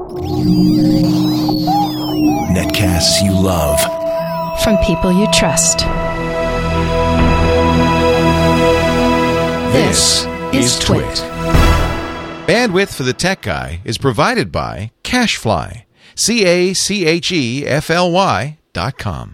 Netcasts you love. From people you trust. This is Twit. Bandwidth for the Tech Guy is provided by CacheFly. CacheFly.com.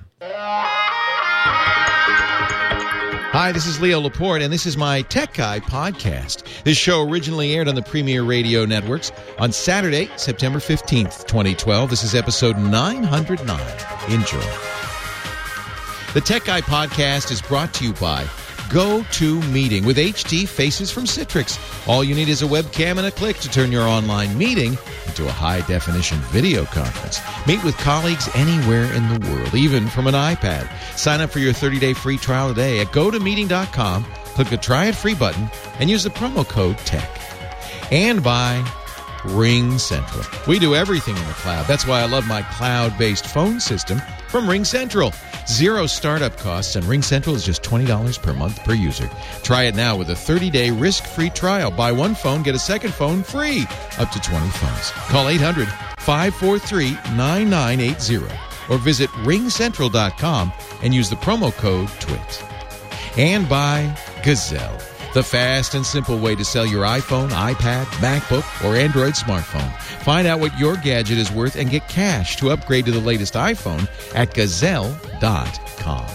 Hi, this is Leo Laporte, and this is my Tech Guy podcast. This show originally aired on the Premier Radio Networks on Saturday, September 15th, 2012. This is episode 909. Enjoy. The Tech Guy podcast is brought to you by GoToMeeting with HD Faces from Citrix. All you need is a webcam and a click to turn your online meeting into a high-definition video conference. Meet with colleagues anywhere in the world, even from an iPad. Sign up for your 30-day free trial today at GoToMeeting.com. Click the Try It Free button and use the promo code TECH. And by Ring Central. We do everything in the cloud. That's why I love my cloud-based phone system from Ring Central. Zero startup costs, and Ring Central is just $20 per month per user. Try it now with a 30-day risk-free trial. Buy one phone, get a second phone free. Up to 20 phones. Call 800-543-9980 or visit ringcentral.com and use the promo code TWIT. And by Gazelle, the fast and simple way to sell your iPhone, iPad, MacBook, or Android smartphone. Find out what your gadget is worth and get cash to upgrade to the latest iPhone at Gazelle.com.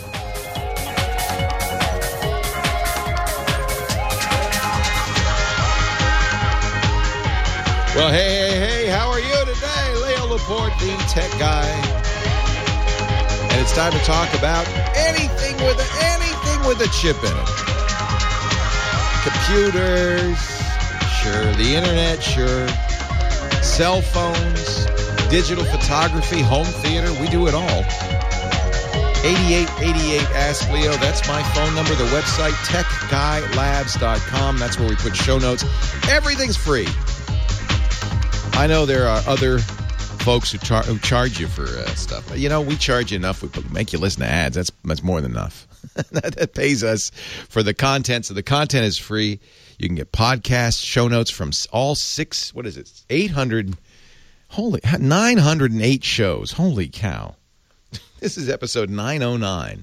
Well, hey, how are you today? Leo Laporte, the Tech Guy. And it's time to talk about anything with a chip in it. Computers, sure. The internet, sure. Cell phones, digital photography, home theater, we do it all. 8888 Ask Leo, that's my phone number. The website, techguylabs.com. That's where we put show notes. Everything's free. I know there are other folks who charge you for stuff. You know, we charge you enough. We make you listen to ads. That's more than enough. That pays us for the content. So the content is free. You can get podcasts, show notes from all 908 shows. Holy cow. This is episode 909.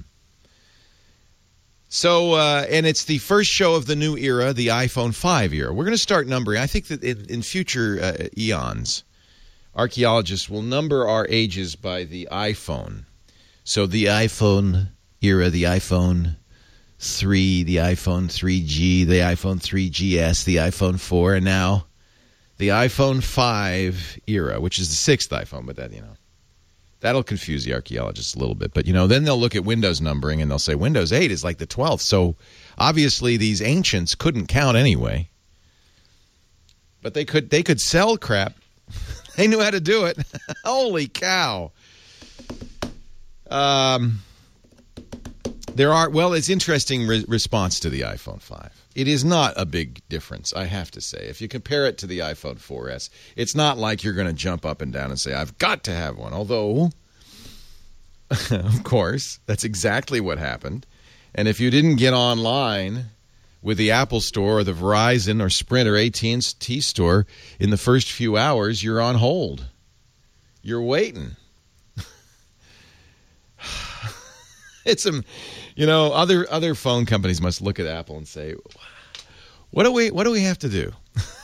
So, and it's the first show of the new era, the iPhone 5 era. We're going to start numbering. I think that in future eons, archaeologists will number our ages by the iPhone. So the iPhone era, the iPhone 3, the iPhone 3G, the iPhone 3GS, the iPhone 4, and now the iPhone 5 era, which is the sixth iPhone. But that, that'll confuse the archaeologists a little bit. But, then they'll look at Windows numbering and they'll say Windows 8 is like the 12th. So obviously these ancients couldn't count anyway. But they could sell crap. They knew how to do it. Holy cow. It's interesting response to the iPhone 5. It is not a big difference, I have to say. If you compare it to the iPhone 4S, it's not like you're going to jump up and down and say, I've got to have one. Although, of course, that's exactly what happened. And if you didn't get online with the Apple Store or the Verizon or Sprint or AT&T store in the first few hours, you're on hold. You're waiting. It's other phone companies must look at Apple and say, what do we have to do?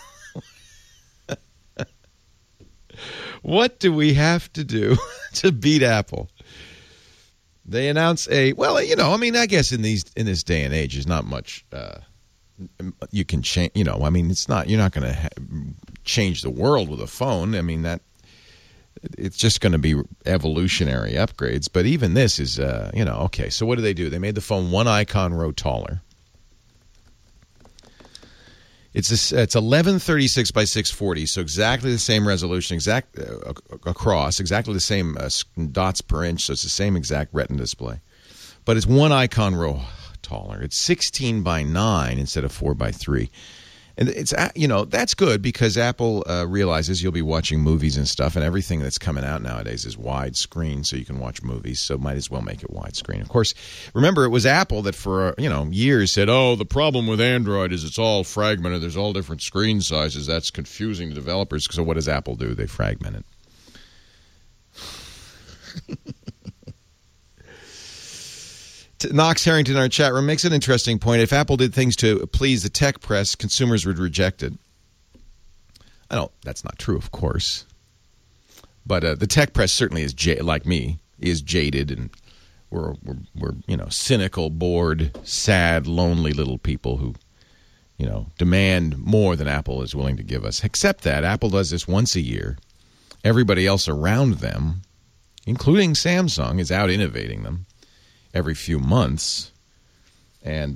What do we have to do to beat Apple? They announce I guess in this day and age, there's not much you can change. It's not, you're not going to change the world with a phone. It's just going to be evolutionary upgrades. But even this is, okay. So what do? They made the phone one icon row taller. It's 1136 by 640, so exactly the same resolution, across, exactly the same dots per inch, so it's the same exact Retina display. But it's one icon row taller. It's 16 by 9 instead of 4 by 3. And it's, you know, that's good because Apple realizes you'll be watching movies and stuff, and everything that's coming out nowadays is widescreen, so you can watch movies. So might as well make it widescreen. Of course, remember it was Apple that for years said, "Oh, the problem with Android is it's all fragmented. There's all different screen sizes. That's confusing to developers." So what does Apple do? They fragment it. Knox Harrington in our chat room makes an interesting point. If Apple did things to please the tech press, consumers would reject it. That's not true, of course. But the tech press certainly is, like me, is jaded, and we're cynical, bored, sad, lonely little people who, demand more than Apple is willing to give us. Except that Apple does this once a year. Everybody else around them, including Samsung, is out innovating them every few months, and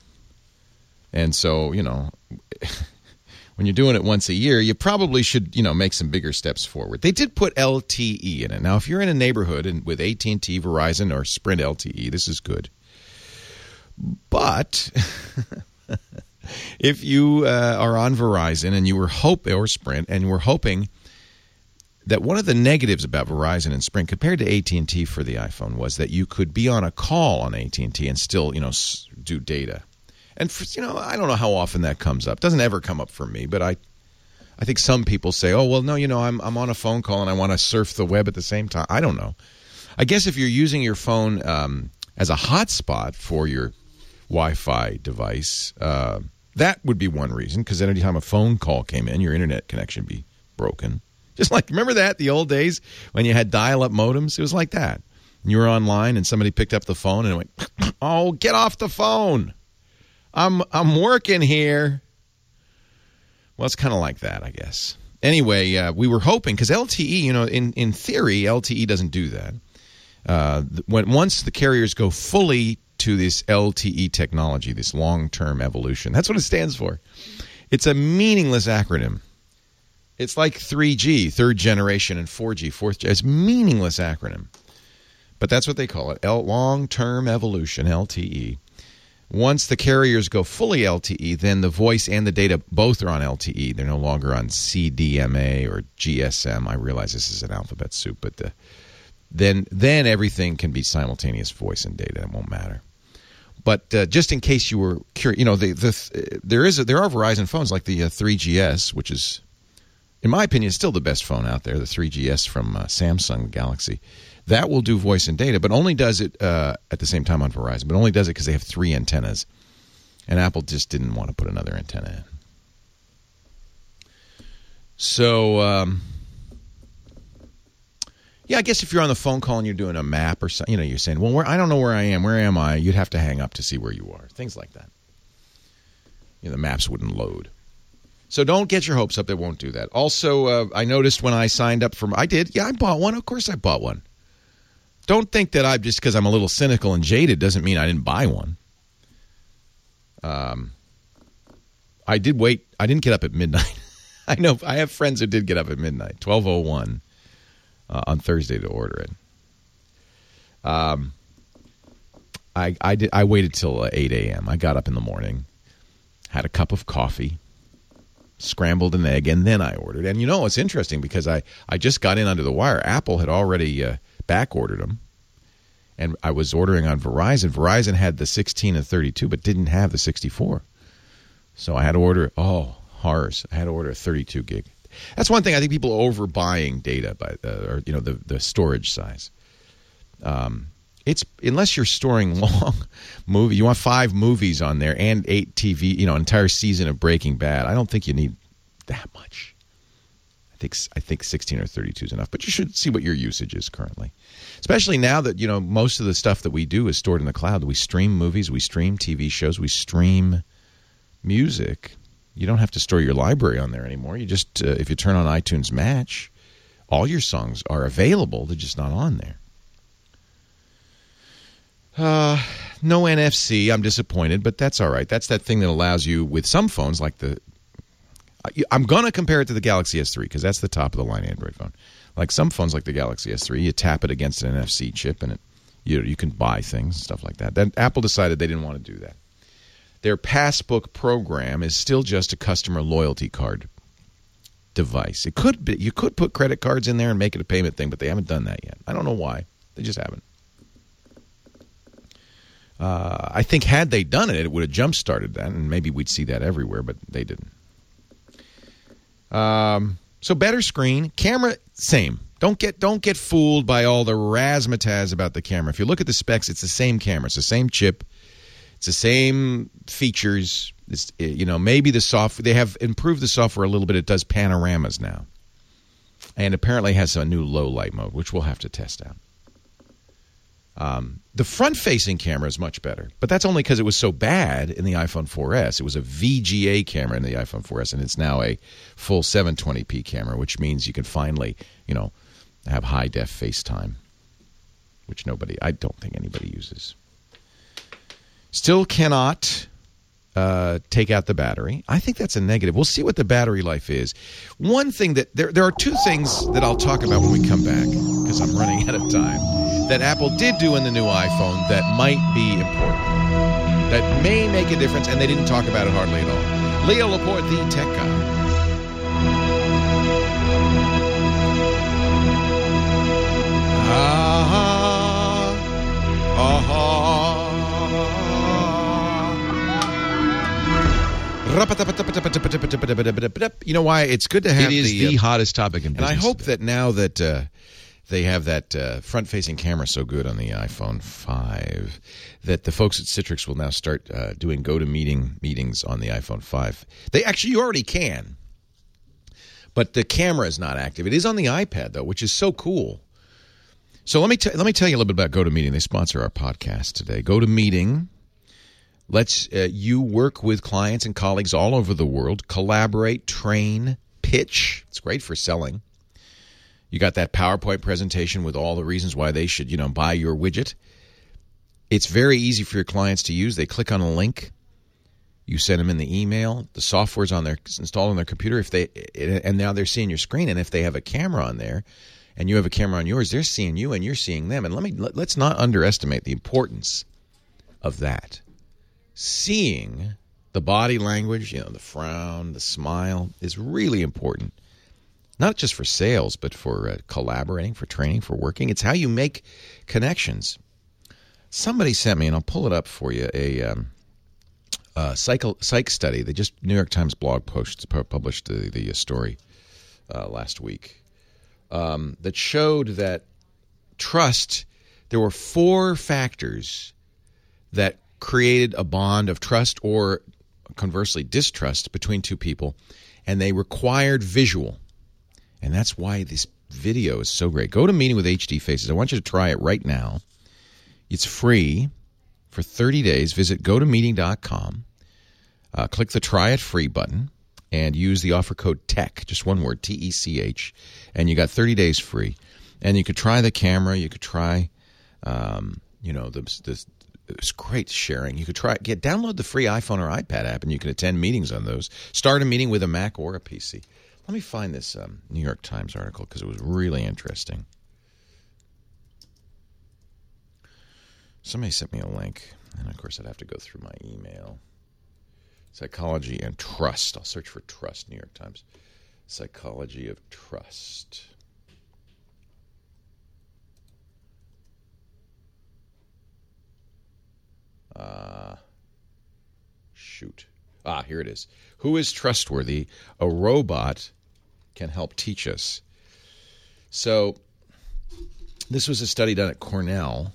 so when you're doing it once a year, you probably should make some bigger steps forward. They did put LTE in it. Now, if you're in a neighborhood and with AT&T, Verizon, or Sprint LTE, this is good. But if you are on Verizon and you were or Sprint, and you were hoping that one of the negatives about Verizon and Sprint compared to AT&T for the iPhone was that you could be on a call on AT&T and still, do data. And, I don't know how often that comes up. It doesn't ever come up for me, but I think some people say, oh, well, no, I'm on a phone call and I want to surf the web at the same time. I don't know. I guess if you're using your phone as a hotspot for your Wi-Fi device, that would be one reason, because any time a phone call came in, your internet connection would be broken. Just like, remember that, the old days when you had dial-up modems? It was like that. You were online and somebody picked up the phone and went, "Oh, get off the phone. I'm working here." Well, it's kind of like that, I guess. Anyway, we were hoping, because LTE, in theory, LTE doesn't do that. Once the carriers go fully to this LTE technology, this long-term evolution, that's what it stands for. It's a meaningless acronym. It's like 3G, third generation, and 4G, fourth generation. It's a meaningless acronym. But that's what they call it, long-term evolution, LTE. Once the carriers go fully LTE, then the voice and the data both are on LTE. They're no longer on CDMA or GSM. I realize this is an alphabet soup, but then everything can be simultaneous voice and data. It won't matter. But just in case you were curious, there are Verizon phones like the 3GS, which is, in my opinion, still the best phone out there, the 3GS from Samsung Galaxy. That will do voice and data, but only does it at the same time on Verizon, but only does it because they have 3 antennas. And Apple just didn't want to put another antenna in. So, I guess if you're on the phone call and you're doing a map or something, you're saying, well, I don't know where I am. Where am I? You'd have to hang up to see where you are. Things like that. The maps wouldn't load. So don't get your hopes up. It won't do that. Also, I noticed when I signed up for... I did. Yeah, I bought one. Of course I bought one. Don't think that just because I'm a little cynical and jaded doesn't mean I didn't buy one. I did wait. I didn't get up at midnight. I know. I have friends who did get up at midnight, 12:01 on Thursday to order it. I waited till 8 a.m. I got up in the morning, had a cup of coffee, scrambled an egg, and then I ordered. And it's interesting because I just got in under the wire. Apple had already back ordered them, and I was ordering on Verizon. Verizon had the 16 and 32, but didn't have the 64. So I had to order. Horrors! I had to order a 32 gig. That's one thing. I think people are overbuying data by the storage size. It's unless you're storing long movie. You want 5 movies on there and 8 TV. Entire season of Breaking Bad. I don't think you need that much. I think 16 or 32 is enough. But you should see what your usage is currently, especially now that most of the stuff that we do is stored in the cloud. We stream movies, we stream TV shows, we stream music. You don't have to store your library on there anymore. You just if you turn on iTunes Match, all your songs are available. They're just not on there. No NFC. I'm disappointed, but that's all right. That's that thing that allows you with some phones like I'm going to compare it to the Galaxy S3 because that's the top of the line Android phone. Like some phones like the Galaxy S3, you tap it against an NFC chip and you can buy things and stuff like that. Then Apple decided they didn't want to do that. their Passbook program is still just a customer loyalty card device. It could be, you could put credit cards in there and make it a payment thing, but they haven't done that yet. I don't know why. They just haven't. I think had they done it, it would have jump-started that, and maybe we'd see that everywhere, but they didn't. So better screen. Camera, same. Don't get fooled by all the razzmatazz about the camera. If you look at the specs, it's the same camera. It's the same chip. It's the same features. It's, maybe the software, they have improved the software a little bit. It does panoramas now. And apparently has a new low light mode, which we'll have to test out. The front-facing camera is much better, but that's only because it was so bad in the iPhone 4S. It was a VGA camera in the iPhone 4S, and it's now a full 720p camera, which means you can finally, have high-def FaceTime, which I don't think anybody uses. Still cannot take out the battery. I think that's a negative. We'll see what the battery life is. One thing that there are two things that I'll talk about when we come back, because I'm running out of time, that Apple did do in the new iPhone that might be important, that may make a difference, and they didn't talk about it hardly at all. Leo Laporte, the tech guy. You know why? It's good to have it is the hottest topic in business. And I hope that now that they have that front-facing camera so good on the iPhone 5, that the folks at Citrix will now start doing GoToMeeting meetings on the iPhone 5. You already can, but the camera is not active. It is on the iPad, though, which is so cool. So let me tell you a little bit about GoToMeeting. They sponsor our podcast today. GoToMeeting lets you work with clients and colleagues all over the world, collaborate, train, pitch. It's great for selling. You got that PowerPoint presentation with all the reasons why they should, buy your widget. It's very easy for your clients to use. They click on a link. You send them in the email. The software's installed on their computer. And now they're seeing your screen. And if they have a camera on there, and you have a camera on yours, they're seeing you and you're seeing them. And let's not underestimate the importance of that. Seeing the body language, the frown, the smile is really important. Not just for sales, but for collaborating, for training, for working. It's how you make connections. Somebody sent me, and I'll pull it up for you, a psych study. They just, New York Times blog post published the story last week that showed that trust, there were 4 factors that created a bond of trust or conversely distrust between two people, and they required visual. And that's why this video is so great. Go to Meeting with HD Faces. I want you to try it right now. It's free for 30 days. Visit gotomeeting.com. Click the Try It Free button and use the offer code TECH, just one word, TECH, and you got 30 days free. And you could try the camera. You could try, it's great sharing. You could download the free iPhone or iPad app, and you can attend meetings on those. Start a meeting with a Mac or a PC. Let me find this New York Times article because it was really interesting. Somebody sent me a link, and of course I'd have to go through my email. Psychology and Trust. I'll search for Trust, New York Times. Psychology of Trust. Here it is. Who is trustworthy? A robot can help teach us. So this was a study done at Cornell.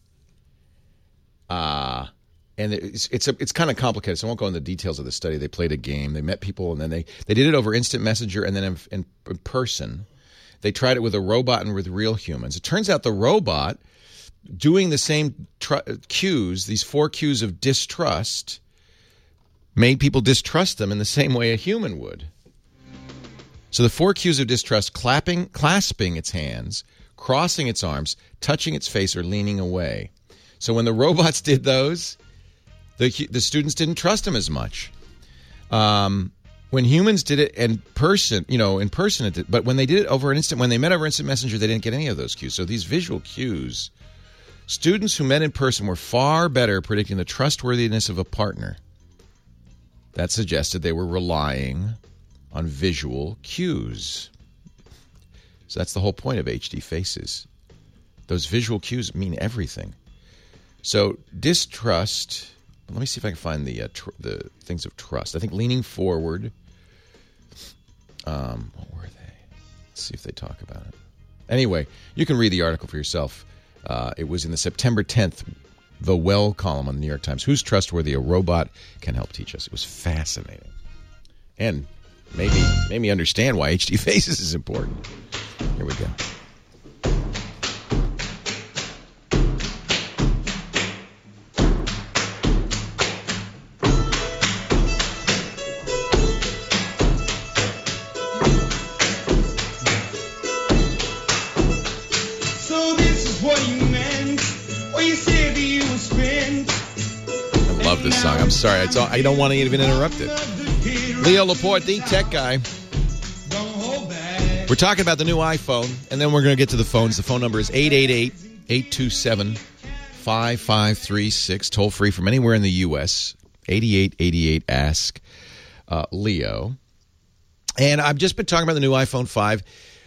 And it's kind of complicated, so I won't go into the details of the study. They played a game. They met people, and then they did it over Instant Messenger, and then in person. They tried it with a robot and with real humans. It turns out the robot doing the same cues, these 4 cues of distrust, made people distrust them in the same way a human would. So the 4 cues of distrust: clasping its hands, crossing its arms, touching its face, or leaning away. So when the robots did those, the students didn't trust them as much. When humans did it in person, it did, but when they did it when they met over Instant Messenger, they didn't get any of those cues. So these visual cues, students who met in person were far better predicting the trustworthiness of a partner that suggested they were relying on visual cues. So that's the whole point of HD Faces. Those visual cues mean everything. So distrust. Let me see if I can find the things of trust. I think leaning forward. What were they? Let's see if they talk about it. Anyway, you can read the article for yourself. It was in the September 10th, The Well column on the New York Times. Who's trustworthy? A robot can help teach us. It was fascinating. And made me understand why HD Faces is important. Here we go. This song. I'm sorry. I don't want to even interrupt it. Leo Laporte, the tech guy. We're talking about the new iPhone, and then we're going to get to the phones. The phone number is 888-827-5536. Toll free from anywhere in the U.S. 8888 Ask Leo. And I've just been talking about the new iPhone 5.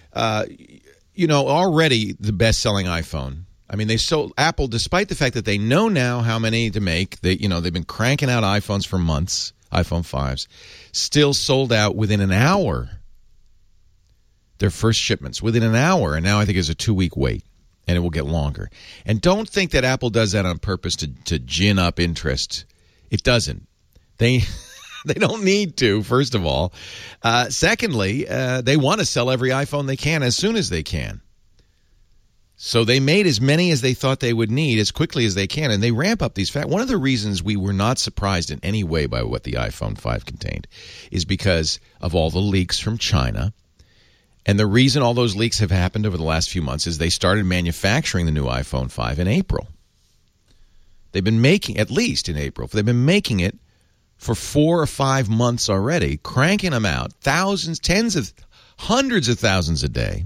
Already the best-selling iPhone. I mean, they sold Apple, despite the fact that they know now how many to make. They've been cranking out iPhones for months, iPhone 5s, still sold out within an hour. Their first shipments within an hour, and now I think there's a 2-week wait, and it will get longer. And don't think that Apple does that on purpose to gin up interest. It doesn't. They don't need to, first of all. Secondly, they want to sell every iPhone they can as soon as they can. So they made as many as they thought they would need as quickly as they can, and they ramp up these facts. One of the reasons we were not surprised in any way by what the iPhone 5 contained is because of all the leaks from China. And the reason all those leaks have happened over the last few months is they started manufacturing the new iPhone 5 in April. They've been making, at least in April, they've been making it for 4 or 5 months already, cranking them out, thousands, hundreds of thousands a day.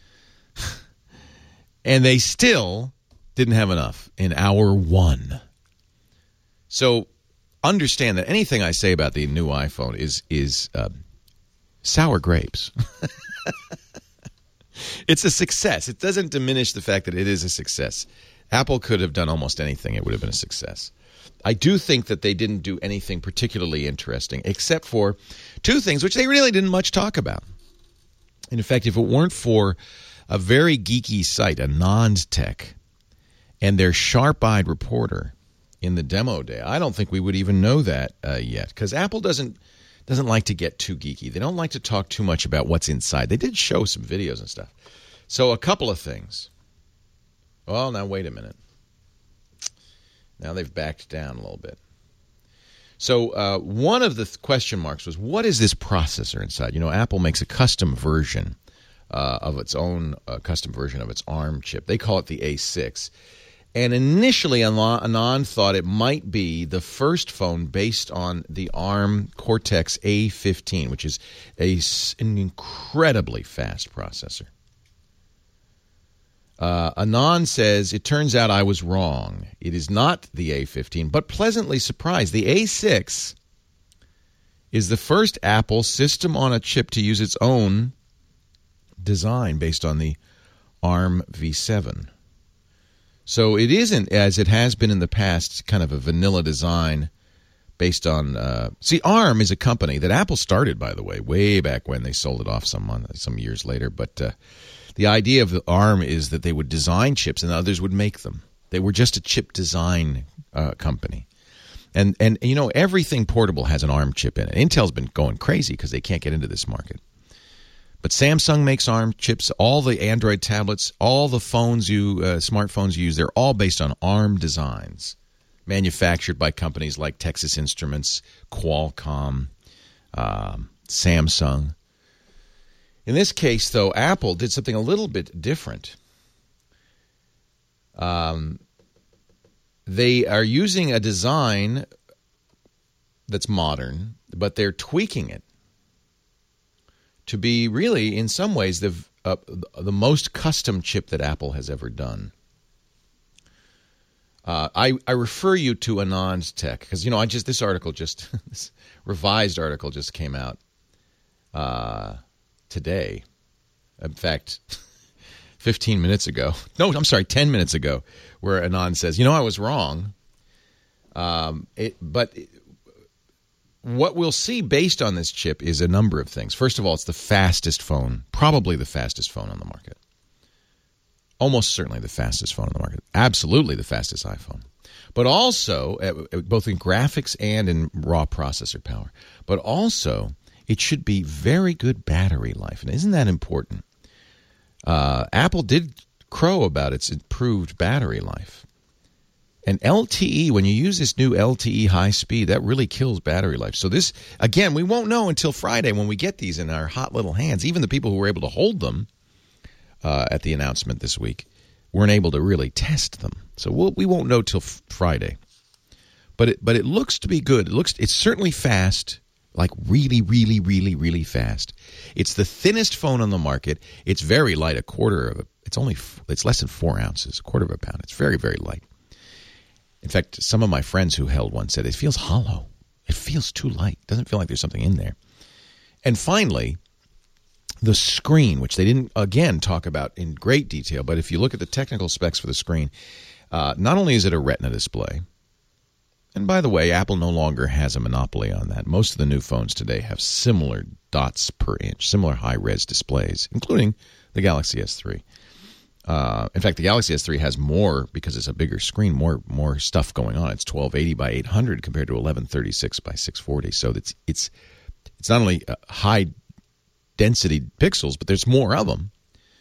And they still didn't have enough in hour one. So understand that anything I say about the new iPhone is sour grapes. It's a success. It doesn't diminish the fact that it is a success. Apple could have done almost anything. It would have been a success. I do think that they didn't do anything particularly interesting, except for 2 things, which they really didn't much talk about. And in fact, if it weren't for a very geeky site, AnandTech, and their sharp-eyed reporter in the demo day, I don't think we would even know that yet, because Apple doesn't like to get too geeky. They don't like to talk too much about what's inside. They did show some videos and stuff. So a couple of things. Well, now wait a minute. Now they've backed down a little bit. So one of the question marks was, what is this processor inside? Apple makes a custom version of its own custom version of its ARM chip. They call it the A6. And initially, Anand thought it might be the first phone based on the ARM Cortex A15, which is an incredibly fast processor. Anand says, it turns out I was wrong. It is not the A15, but pleasantly surprised. The A6 is the first Apple system on a chip to use its own design based on the ARM V7. So it isn't, as it has been in the past, kind of a vanilla design based on... ARM is a company that Apple started, by the way back when. They sold it off some years later. But the idea of the ARM is that they would design chips and others would make them. They were just a chip design company. And everything portable has an ARM chip in it. Intel's been going crazy because they can't get into this market. But Samsung makes ARM chips. All the Android tablets, all the phones smartphones you use, they're all based on ARM designs, manufactured by companies like Texas Instruments, Qualcomm, Samsung. In this case, though, Apple did something a little bit different. They are using a design that's modern, but they're tweaking it to be really, in some ways, the most custom chip that Apple has ever done. I refer you to Anand's Tech because this article this revised article just came out today. In fact, 15 minutes ago. No, I'm sorry, 10 minutes ago, where Anand says, I was wrong. But what we'll see based on this chip is a number of things. First of all, it's the fastest phone, probably the fastest phone on the market. Almost certainly the fastest phone on the market. Absolutely the fastest iPhone. But also, both in graphics and in raw processor power. But also, it should be very good battery life. And isn't that important? Apple did crow about its improved battery life. And LTE, when you use this new LTE high speed, that really kills battery life. So this, again, we won't know until Friday when we get these in our hot little hands. Even the people who were able to hold them at the announcement this week weren't able to really test them. So we won't know till Friday. But it looks to be good. It's certainly fast, like really, really, really, really fast. It's the thinnest phone on the market. It's very light, it's less than 4 ounces, a quarter of a pound. It's very, very light. In fact, some of my friends who held one said it feels hollow. It feels too light. It doesn't feel like there's something in there. And finally, the screen, which they didn't, again, talk about in great detail, but if you look at the technical specs for the screen, not only is it a Retina display, and by the way, Apple no longer has a monopoly on that. Most of the new phones today have similar dots per inch, similar high-res displays, including the Galaxy S3. In fact, the Galaxy S3 has more, because it's a bigger screen, more stuff going on. It's 1280 by 800 compared to 1136 by 640. So it's not only high density pixels, but there's more of them.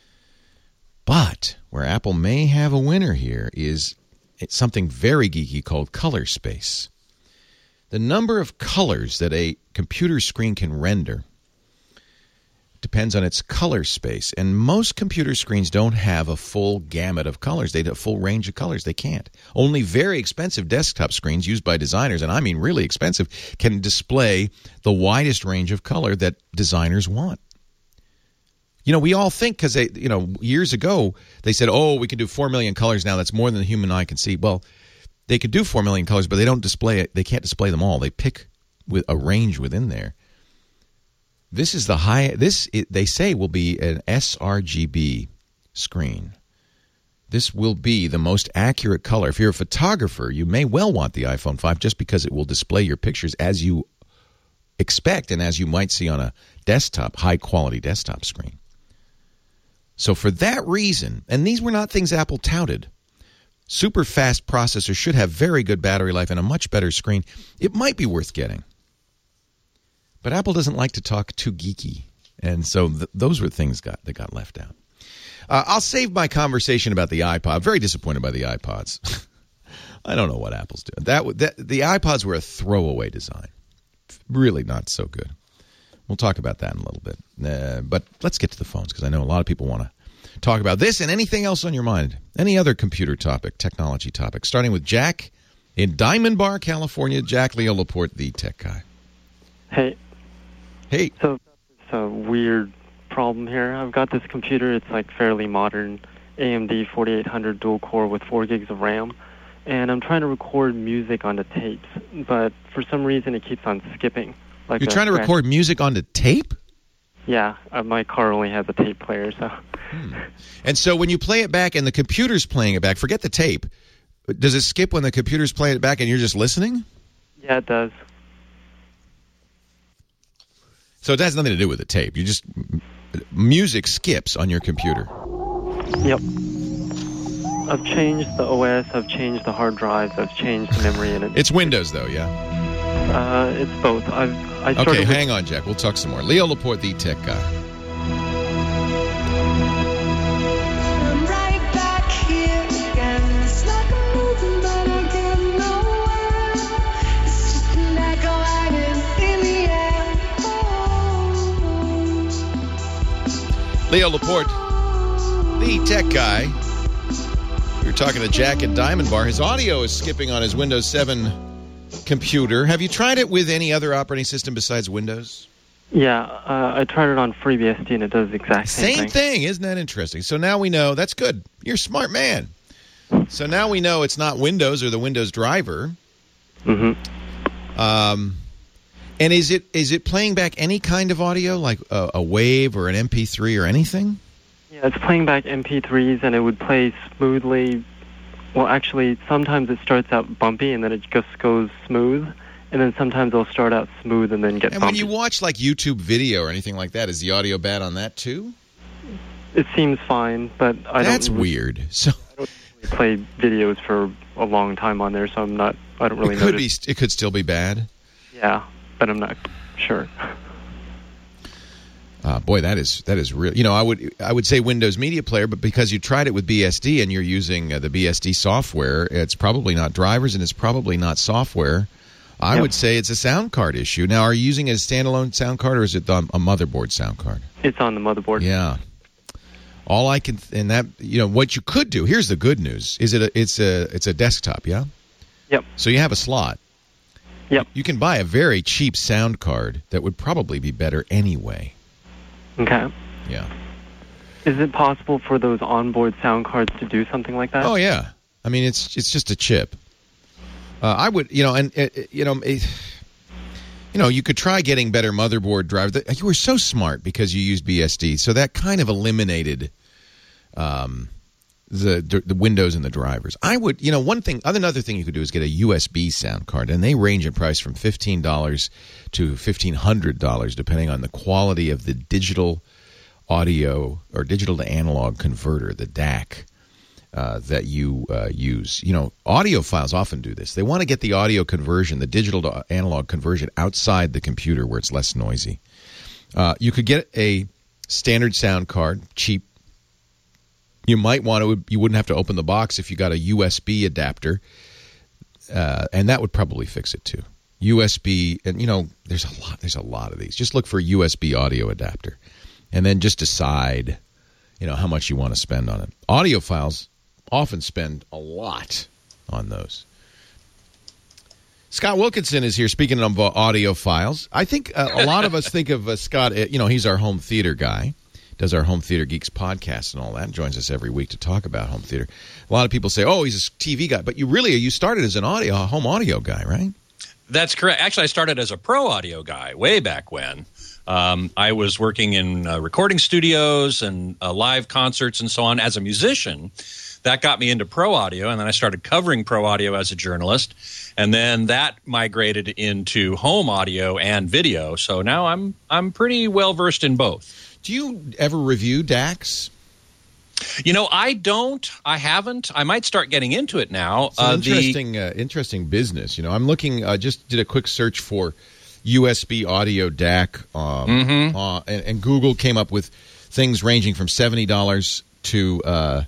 But where Apple may have a winner here is something very geeky called color space. The number of colors that a computer screen can render depends on its color space. And most computer screens don't have a full gamut of colors. They have a full range of colors. They can't. Only very expensive desktop screens used by designers, and I mean really expensive, can display the widest range of color that designers want. We all think because years ago they said, we can do 4 million colors now. That's more than the human eye can see. Well, they could do 4 million colors, but they don't display it. They can't display them all. They pick with a range within there. This is the high. They say will be an sRGB screen. This will be the most accurate color. If you're a photographer, you may well want the iPhone 5 just because it will display your pictures as you expect and as you might see on a desktop, high-quality desktop screen. So for that reason, and these were not things Apple touted, super fast processors should have very good battery life and a much better screen. It might be worth getting. But Apple doesn't like to talk too geeky, and so those were things that got left out. I'll save my conversation about the iPod. I'm very disappointed by the iPods. I don't know what Apple's doing. The iPods were a throwaway design. Really not so good. We'll talk about that in a little bit. But let's get to the phones, because I know a lot of people want to talk about this and anything else on your mind. Any other computer topic, technology topic. Starting with Jack in Diamond Bar, California. Jack, Leo Laporte, the tech guy. Hey. So it's a weird problem here. I've got this computer. It's like fairly modern, AMD 4800 dual core with 4 gigs of RAM. And I'm trying to record music onto tapes, but for some reason it keeps on skipping. You're trying to record music onto tape? Yeah, my car only has a tape player, so. And so when you play it back and the computer's playing it back, forget the tape. Does it skip when the computer's playing it back and you're just listening? Yeah, it does. So it has nothing to do with the tape. Music skips on your computer. Yep. I've changed the OS, I've changed the hard drives, I've changed the memory in it. It's Windows, though, yeah? It's both. Okay, hang on, Jack. We'll talk some more. Leo Laporte, the tech guy. I'm right back here again. It's like I'm moving, but I get nowhere. It's just an echo hanging in the air. Leo Laporte, the tech guy. We were talking to Jack at Diamond Bar. His audio is skipping on his Windows 7 computer. Have you tried it with any other operating system besides Windows? Yeah, I tried it on FreeBSD and it does the exact same thing. Same thing. Isn't that interesting? So now we know. That's good. You're a smart man. So now we know it's not Windows or the Windows driver. Mm-hmm. And is it playing back any kind of audio, like a WAV or an MP3 or anything? Yeah, it's playing back MP3s, and it would play smoothly. Well, actually, sometimes it starts out bumpy, and then it just goes smooth. And then sometimes it'll start out smooth and then get And bumpy. when you watch like YouTube video or anything like that, is the audio bad on that too? It seems fine, but That's weird. So I don't really play videos for a long time on there, so I don't really notice. It could still be bad. Yeah, but I'm not sure. Boy, that is real. You know, I would say Windows Media Player, but because you tried it with BSD and you're using the BSD software, it's probably not drivers and it's probably not software. I would say it's a sound card issue. Now, are you using it as a standalone sound card or is it on a motherboard sound card? It's on the motherboard. Yeah. All I can and that what you could do. Here's the good news: is it's a desktop, yeah. Yep. So you have a slot. Yep. You can buy a very cheap sound card that would probably be better anyway. Okay. Yeah. Is it possible for those onboard sound cards to do something like that? Oh yeah. I mean, it's just a chip. I would, you could try getting better motherboard drivers. You were so smart because you used BSD, so that kind of eliminated the Windows and the drivers. I would, another thing you could do is get a USB sound card, and they range in price from $15 to $1,500, depending on the quality of the digital audio or digital to analog converter, the DAC. That you use. Audiophiles often do this. They want to get the audio conversion, the digital to analog conversion, outside the computer where it's less noisy. You could get a standard sound card, cheap. You might want to. You wouldn't have to open the box if you got a USB adapter, and that would probably fix it too. USB, and there's a lot of these. Just look for USB audio adapter, and then just decide, how much you want to spend on it. Audiophiles often spend a lot on those. Scott Wilkinson is here speaking of audiophiles. I think a lot of us think of Scott, he's our home theater guy, does our Home Theater Geeks podcast and all that, and joins us every week to talk about home theater. A lot of people say, oh, he's a TV guy, but you started as a home audio guy, right? That's correct. Actually, I started as a pro audio guy way back when. I was working in recording studios and live concerts and so on as a musician. That got me into pro audio, and then I started covering pro audio as a journalist, and then that migrated into home audio and video. So now I'm pretty well versed in both. Do you ever review DACs? I don't. I haven't. I might start getting into it now. It's an interesting business. I'm looking. Just did a quick search for USB audio DAC, and Google came up with things ranging from $70 to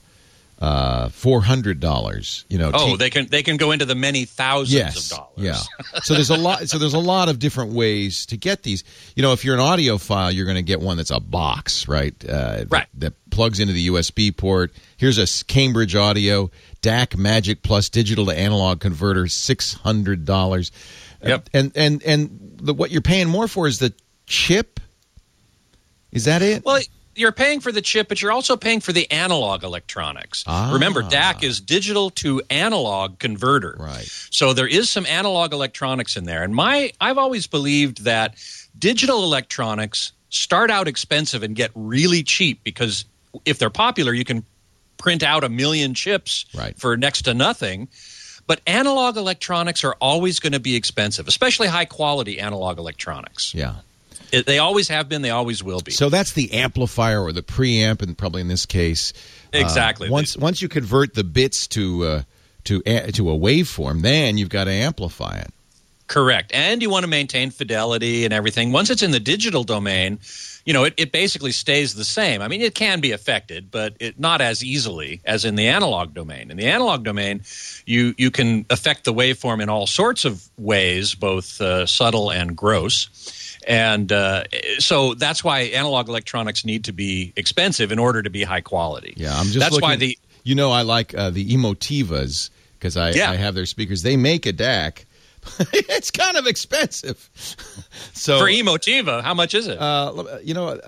$400. They can go into the many thousands of dollars. Yeah. So there's a lot of different ways to get these. If you're an audiophile, you're going to get one that's a box, right? Right. That plugs into the USB port. Here's a Cambridge Audio DAC Magic Plus digital to analog converter, $600. Yep. And what you're paying more for is the chip. Is that it? Well, you're paying for the chip, but you're also paying for the analog electronics. Remember, DAC is digital to analog converter. Right. So there is some analog electronics in there. And I've always believed that digital electronics start out expensive and get really cheap because if they're popular, you can print out 1 million chips for next to nothing. But analog electronics are always going to be expensive, especially high-quality analog electronics. Yeah. They always have been. They always will be. So that's the amplifier or the preamp, and probably in this case, exactly. Once you convert the bits to a waveform, then you've got to amplify it. Correct, and you want to maintain fidelity and everything. Once it's in the digital domain, it basically stays the same. I mean, it can be affected, but not as easily as in the analog domain. In the analog domain, you can affect the waveform in all sorts of ways, both subtle and gross. And so that's why analog electronics need to be expensive in order to be high quality. Yeah, I'm just looking. Why I like the Emotivas because I have their speakers. They make a DAC It's kind of expensive. So For Emotiva, how much is it? let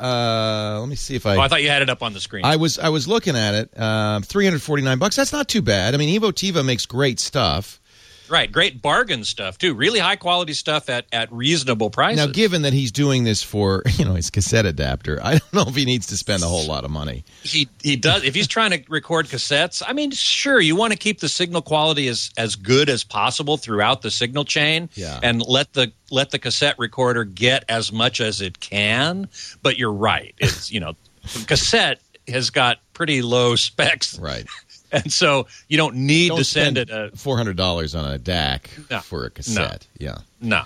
me see if I thought you had it up on the screen. I was looking at it. $349. That's not too bad. I mean, Emotiva makes great stuff. Right, great bargain stuff too. Really high quality stuff at reasonable prices. Now, given that he's doing this for his cassette adapter, I don't know if he needs to spend a whole lot of money. He does. If he's trying to record cassettes, I mean, sure, you want to keep the signal quality as good as possible throughout the signal chain, and let the cassette recorder get as much as it can. But you're right. It's cassette has got pretty low specs, right? And so you don't need to send it $400 on a DAC for a cassette. No.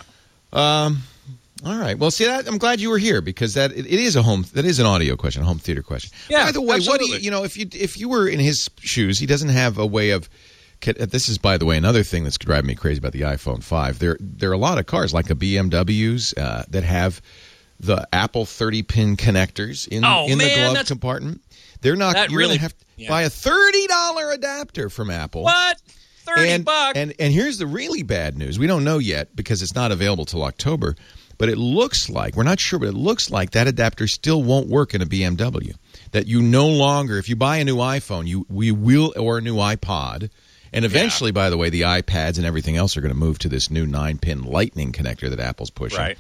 All right. Well, see that I'm glad you were here because that is an audio question, a home theater question. Yeah. By the way, absolutely. what do if you were in his shoes, he doesn't have a way of. This is, by the way, another thing that's driving me crazy about the iPhone 5. There are a lot of cars like the BMWs that have the Apple 30-pin connectors in the glove compartment. They're not. You're really have to buy a $30 adapter from Apple. What? $30? And here's the really bad news. We don't know yet because it's not available till October. But it looks like, we're not sure, but it looks like that adapter still won't work in a BMW. That you no longer, if you buy a new iPhone, or a new iPod, and eventually, by the way, the iPads and everything else are going to move to this new 9-pin Lightning connector that Apple's pushing. Right.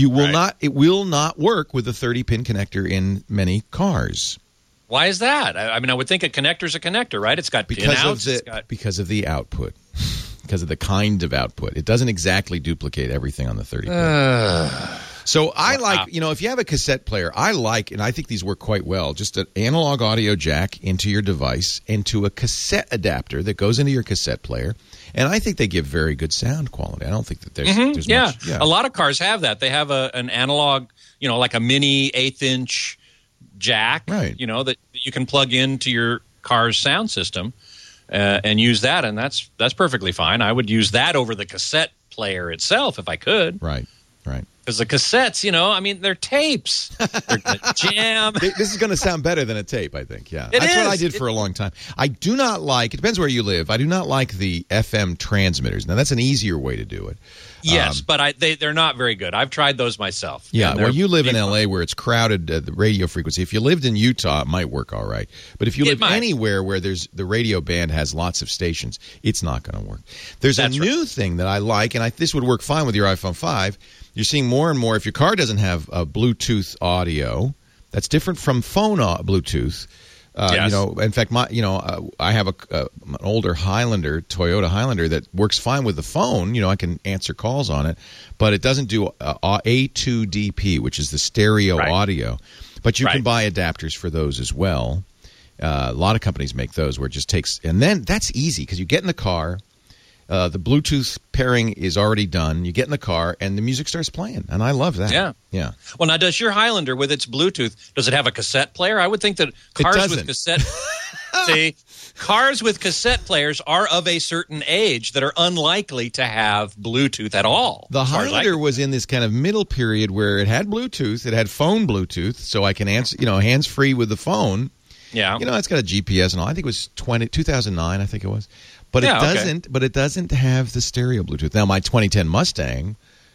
It will not work with the 30-pin connector in many cars. Why is that? I mean, I would think a connector's a connector, right? It's got pin outs. Because of the output. Because of the kind of output. It doesn't exactly duplicate everything on the 30-pin. So I like, if you have a cassette player, and I think these work quite well, just an analog audio jack into your device, into a cassette adapter that goes into your cassette player. And I think they give very good sound quality. I don't think that there's much. Yeah, a lot of cars have that. They have an analog, like a mini 1/8-inch jack, right? That you can plug into your car's sound system and use that, and that's perfectly fine. I would use that over the cassette player itself if I could. Right. Because the cassettes, they're tapes. They're jam. This is going to sound better than a tape, I think. Yeah, that's what I did for a long time. I do not like. It depends where you live. I do not like the FM transmitters. Now that's an easier way to do it. Yes, but they're not very good. I've tried those myself. Yeah, well, you live in L.A. where it's crowded, the radio frequency. If you lived in Utah, it might work all right. But if you live anywhere where the radio band has lots of stations, it's not going to work. There's a new thing that I like, and this would work fine with your iPhone 5. You're seeing more and more, if your car doesn't have Bluetooth audio, that's different from phone Bluetooth. Yes. In fact, I have an older Highlander, Toyota Highlander, that works fine with the phone. I can answer calls on it, but it doesn't do A2DP, which is the stereo audio. But you can buy adapters for those as well. A lot of companies make those where it just takes, and then that's easy because you get in the car. The Bluetooth pairing is already done. You get in the car, and the music starts playing, and I love that. Yeah. Well, now, does your Highlander, with its Bluetooth, does it have a cassette player? I would think that cars with cassette... See, cars with cassette players are of a certain age that are unlikely to have Bluetooth at all. The Highlander was in this kind of middle period where it had Bluetooth, it had phone Bluetooth, so I can answer, hands-free with the phone. Yeah. It's got a GPS and all. I think it was 2009, I think it was. But it doesn't have the stereo Bluetooth. Now my 2010 Mustang,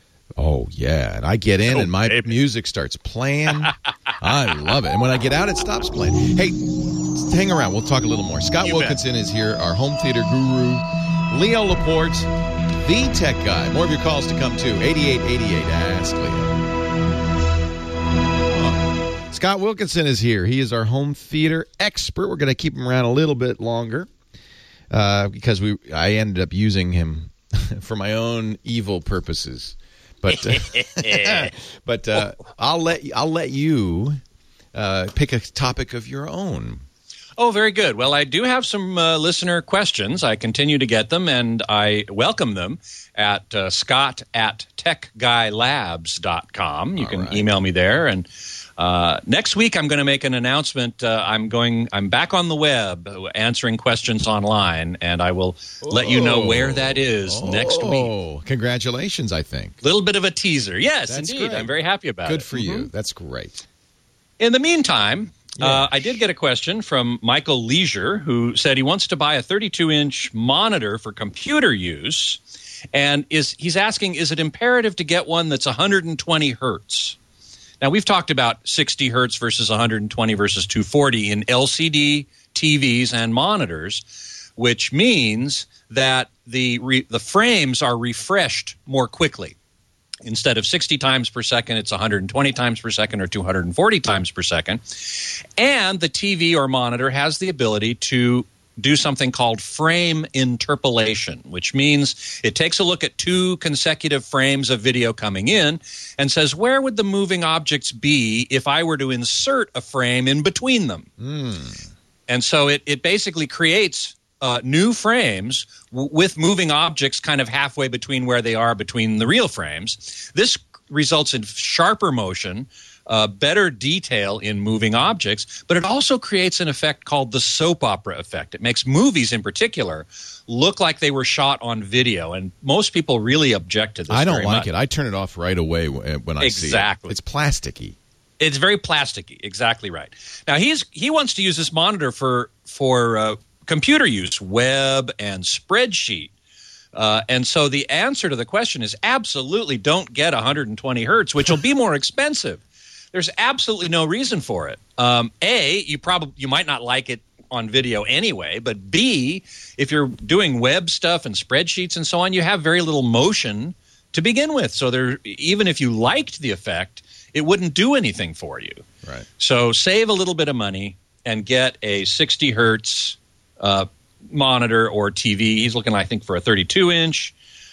and I get in and my music starts playing. I love it. And when I get out, it stops playing. Hey, hang around. We'll talk a little more. Scott Wilkinson is here, our home theater guru. Leo Laporte, the tech guy. More of your calls to come too. 8888 Ask Leo. Scott Wilkinson is here. He is our home theater expert. We're going to keep him around a little bit longer. Because I ended up using him for my own evil purposes, but I'll let you pick a topic of your own. Oh, very good. Well, I do have some listener questions. I continue to get them, and I welcome them at scott@techguylabs.com. You can email me there, and next week I'm going to make an announcement. I'm back on the web answering questions online, and I will let you know where that is next week. Congratulations, I think. Little bit of a teaser. Yes, that's indeed. Great. I'm very happy about it. Good for you. That's great. In the meantime, I did get a question from Michael Leisure, who said he wants to buy a 32-inch monitor for computer use, And he's asking, is it imperative to get one that's 120 hertz? Now, we've talked about 60 hertz versus 120 versus 240 in LCD TVs and monitors, which means that the frames are refreshed more quickly. Instead of 60 times per second, it's 120 times per second or 240 times per second. And the TV or monitor has the ability to do something called frame interpolation, which means it takes a look at 2 consecutive frames of video coming in and says, where would the moving objects be if I were to insert a frame in between them? And so it basically creates new frames with moving objects kind of halfway between where they are between the real frames. This results in sharper motion, better detail in moving objects, but it also creates an effect called the soap opera effect. It makes movies in particular look like they were shot on video, and most people really object to this. I don't very like much. it. I turn it off right away when I see it. Exactly. It's plasticky. It's very plasticky. Exactly right. Now he wants to use this monitor for computer use, web and spreadsheet. And so the answer to the question is absolutely don't get 120 hertz, which will be more expensive. There's absolutely no reason for it. You might not like it on video anyway, but B, if you're doing web stuff and spreadsheets and so on, you have very little motion to begin with. So even if you liked the effect, it wouldn't do anything for you. Right. So save a little bit of money and get a 60 hertz monitor or TV. He's looking, I think, for a 32-inch.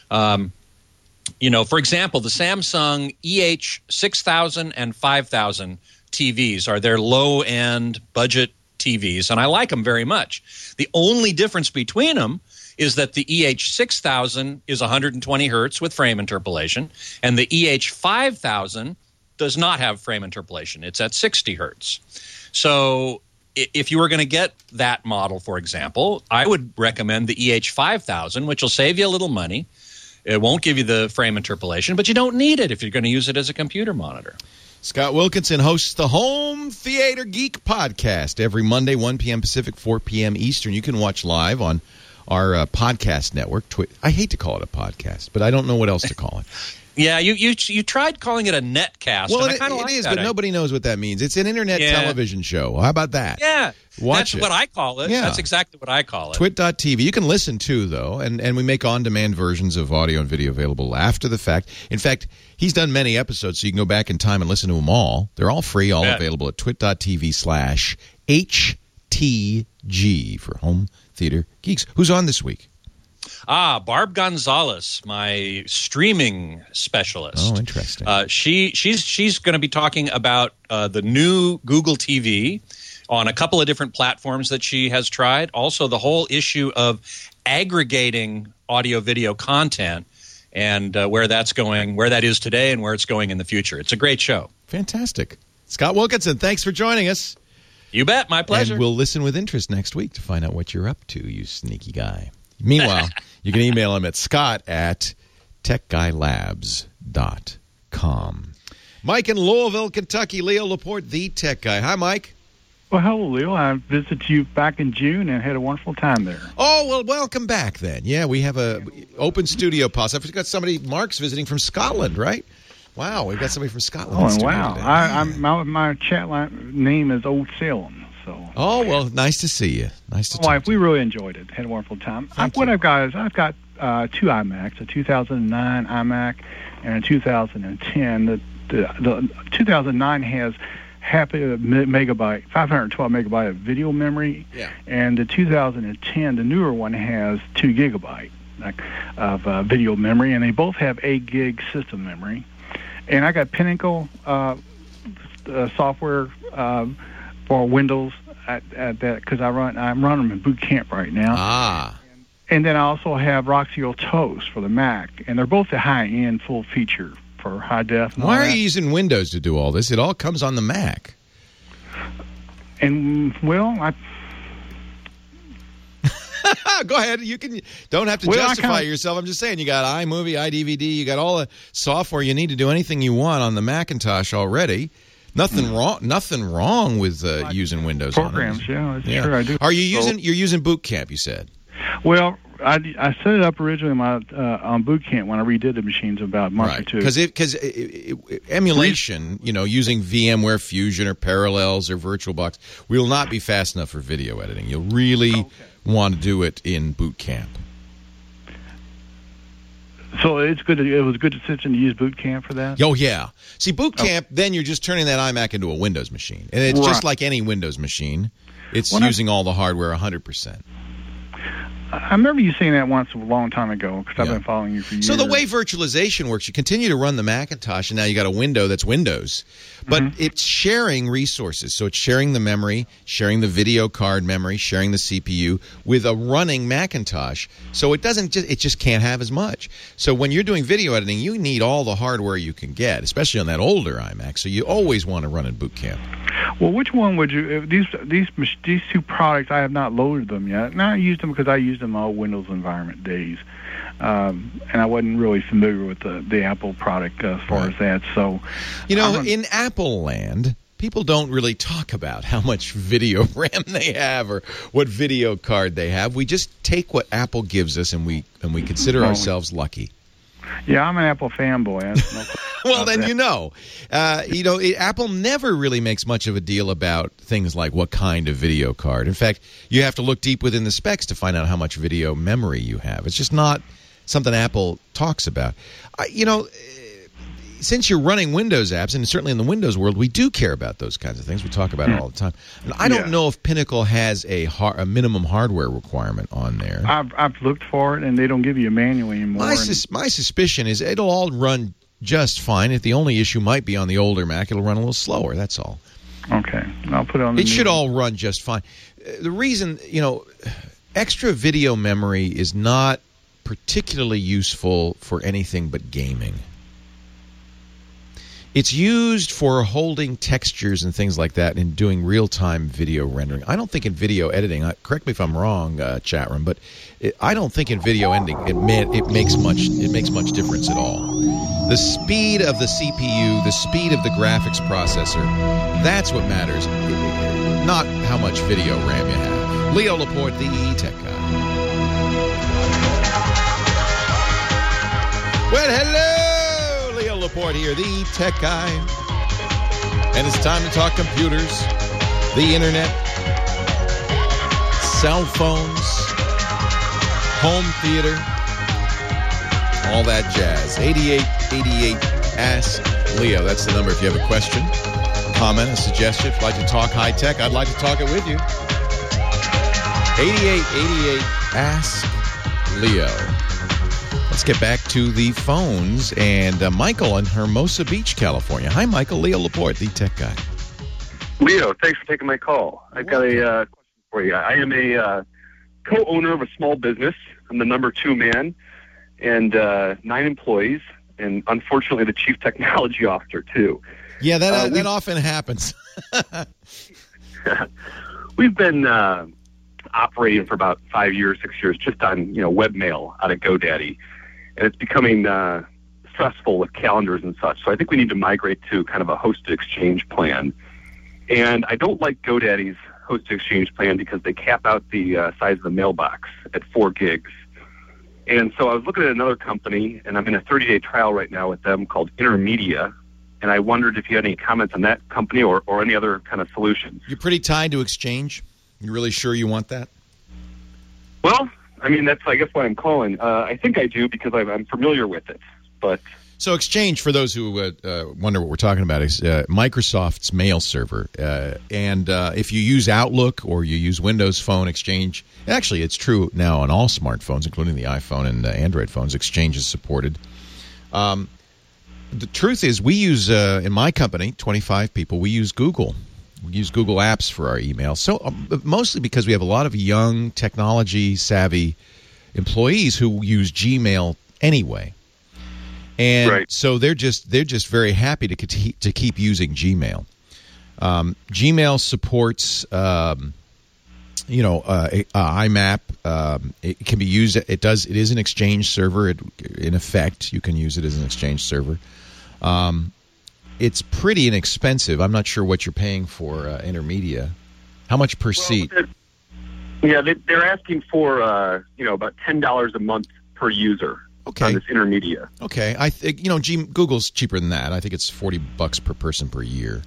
For example, the Samsung EH6000 and 5000 TVs are their low-end budget TVs, and I like them very much. The only difference between them is that the EH6000 is 120 hertz with frame interpolation, and the EH5000 does not have frame interpolation. It's at 60 hertz. So if you were going to get that model, for example, I would recommend the EH5000, which will save you a little money. It won't give you the frame interpolation, but you don't need it if you're going to use it as a computer monitor. Scott Wilkinson hosts the Home Theater Geek podcast every Monday, 1 p.m. Pacific, 4 p.m. Eastern. You can watch live on our podcast network. I hate to call it a podcast, but I don't know what else to call it. Yeah, you tried calling it a netcast. Well, and I kind of like it is, that. but nobody knows what that means. It's an internet television show. How about that? Yeah, Watch that's what I call it. Yeah. That's exactly what I call it. Twit.tv. You can listen too, though, and we make on-demand versions of audio and video available after the fact. In fact, he's done many episodes, so you can go back in time and listen to them all. They're all free, all available at twit.tv/HTG for Home Theater Geeks. Who's on this week? Barb Gonzalez, my streaming specialist. Oh, interesting. She's going to be talking about the new Google TV on a couple of different platforms that she has tried. Also, the whole issue of aggregating audio-video content and where that's going, where that is today and where it's going in the future. It's a great show. Fantastic. Scott Wilkinson, thanks for joining us. You bet. My pleasure. And we'll listen with interest next week to find out what you're up to, you sneaky guy. Meanwhile, you can email him at scott@techguylabs.com. Mike in Louisville, Kentucky. Leo Laporte, the tech guy. Hi, Mike. Well, hello, Leo. I visited you back in June and had a wonderful time there. Oh, well, welcome back then. Yeah, we have a open studio policy. I've got somebody, Mark's visiting from Scotland, right? Wow, we've got somebody from Scotland. Oh, wow. My chat line name is Old Salem. So. Oh, well, nice to see you. Nice to talk to we you. really enjoyed it. Had a wonderful time. I've got two iMacs, a 2009 iMac and a 2010. The 2009 has half a megabyte, 512 megabyte of video memory, and the 2010, the newer one, has 2 gigabyte of video memory, and they both have 8 gig system memory. And I got Pinnacle software for Windows at that because I'm running them in boot camp right now. And then I also have Roxio Toast for the Mac, and they're both the high-end full feature for high def. Why are you using Windows to do all this? It all comes on the Mac. And well, go ahead. You don't have to justify yourself. I'm just saying you got iMovie, iDVD, you got all the software you need to do anything you want on the Macintosh already. Nothing wrong with using Windows programs. on it. Yeah, it's true. I do. You're using Boot Camp? You said. Well, I set it up originally on Boot Camp when I redid the machines about a month or two. Because emulation, using VMware Fusion or Parallels or VirtualBox, will not be fast enough for video editing. You'll really want to do it in Boot Camp. So it's good. It was a good decision to use Boot Camp for that. Oh yeah. See, Boot Camp, then you're just turning that iMac into a Windows machine, and it's just like any Windows machine. It's using all the hardware 100%. I remember you saying that once a long time ago because I've been following you for years. So the way virtualization works, you continue to run the Macintosh, and now you got a window that's Windows, but it's sharing resources. So it's sharing the memory, sharing the video card memory, sharing the CPU with a running Macintosh. So it just can't have as much. So when you're doing video editing, you need all the hardware you can get, especially on that older iMac. So you always want to run in Boot Camp. Well, which one would you? These two products, I have not loaded them yet. And I used them because I used them in my old Windows environment days, and I wasn't really familiar with the Apple product as far as that. So, in Apple land, people don't really talk about how much video RAM they have or what video card they have. We just take what Apple gives us, and we consider ourselves lucky. Yeah, I'm an Apple fanboy. Well, then Apple never really makes much of a deal about things like what kind of video card. In fact, you have to look deep within the specs to find out how much video memory you have. It's just not something Apple talks about. Since you're running Windows apps, and certainly in the Windows world, we do care about those kinds of things. We talk about it all the time. And I don't know if Pinnacle has a minimum hardware requirement on there. I've looked for it, and they don't give you a manual anymore. My suspicion is it'll all run just fine. If the only issue might be on the older Mac, it'll run a little slower. That's all. Okay. I'll put it on the It should all run just fine. The reason, extra video memory is not particularly useful for anything but gaming. It's used for holding textures and things like that and doing real-time video rendering. I don't think in video editing, correct me if I'm wrong, chat room, but I don't think in video editing it makes much difference at all. The speed of the CPU, the speed of the graphics processor, that's what matters, not how much video RAM you have. Leo Laporte, the Tech Guy. Well, hello! Leo Laporte here, the Tech Guy. And it's time to talk computers, the internet, cell phones, home theater, all that jazz. 8888 Ask Leo. That's the number if you have a question, comment, a suggestion. If you'd like to talk high tech, I'd like to talk it with you. 8888 Ask Leo. Let's get back to the phones and Michael in Hermosa Beach, California. Hi, Michael. Leo Laporte, the Tech Guy. Leo, thanks for taking my call. I've got a question for you. I am a co-owner of a small business. I'm the number 2 man and 9 employees, and unfortunately the chief technology officer, too. Yeah, that often happens. We've been operating for about 5 years, 6 years, just on webmail out of GoDaddy. And it's becoming stressful with calendars and such. So I think we need to migrate to kind of a hosted exchange plan. And I don't like GoDaddy's hosted exchange plan because they cap out the size of the mailbox at 4 gigs. And so I was looking at another company, and I'm in a 30-day trial right now with them called Intermedia. And I wondered if you had any comments on that company or any other kind of solutions. You're pretty tied to Exchange? You really sure you want that? Well, I mean, that's, I guess, why I'm calling. I think I do because I'm familiar with it. But so Exchange, for those who wonder what we're talking about, is Microsoft's mail server. And if you use Outlook or you use Windows Phone, Exchange, actually it's true now on all smartphones, including the iPhone and Android phones, Exchange is supported. The truth is we use, in my company, 25 people, we use Google. We use Google Apps for our email. So mostly because we have a lot of young, technology-savvy employees who use Gmail anyway. And so they're just very happy to keep using Gmail. Gmail supports IMAP. It can be used. It is an Exchange server. In effect, you can use it as an Exchange server. It's pretty inexpensive. I'm not sure what you're paying for Intermedia. How much per seat? Yeah, they're asking for about $10 a month per user on this Intermedia. Okay, I think Google's cheaper than that. I think it's $40 per person per year.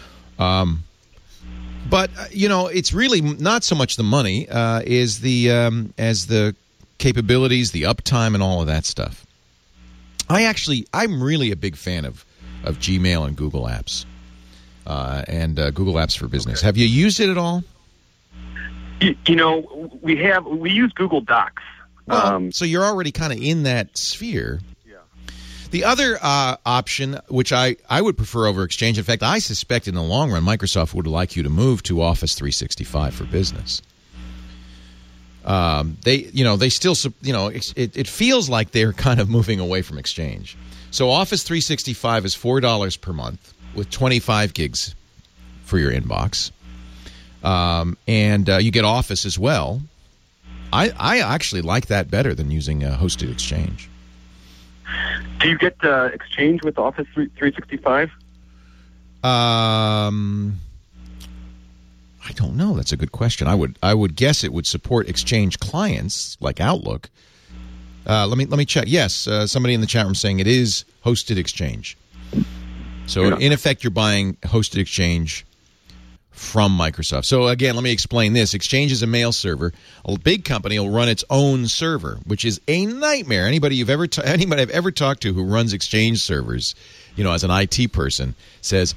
But it's really not so much the money as the capabilities, the uptime, and all of that stuff. I'm really a big fan of Gmail and Google Apps, and Google Apps for Business. Okay. Have you used it at all? We use Google Docs. Well, so you're already kind of in that sphere. Yeah. The other option, which I would prefer over Exchange, in fact, I suspect in the long run Microsoft would like you to move to Office 365 for Business. They still, it feels like they're kind of moving away from Exchange. So Office 365 is $4 per month with 25 gigs for your inbox. And you get Office as well. I actually like that better than using a hosted Exchange. Do you get Exchange with Office 365? I don't know. That's a good question. I would guess it would support Exchange clients like Outlook. Let me check. Yes, somebody in the chat room saying it is hosted Exchange. So in effect, you're buying hosted Exchange from Microsoft. So again, let me explain this. Exchange is a mail server. A big company will run its own server, which is a nightmare. Anybody I've ever talked to who runs Exchange servers, as an IT person, says,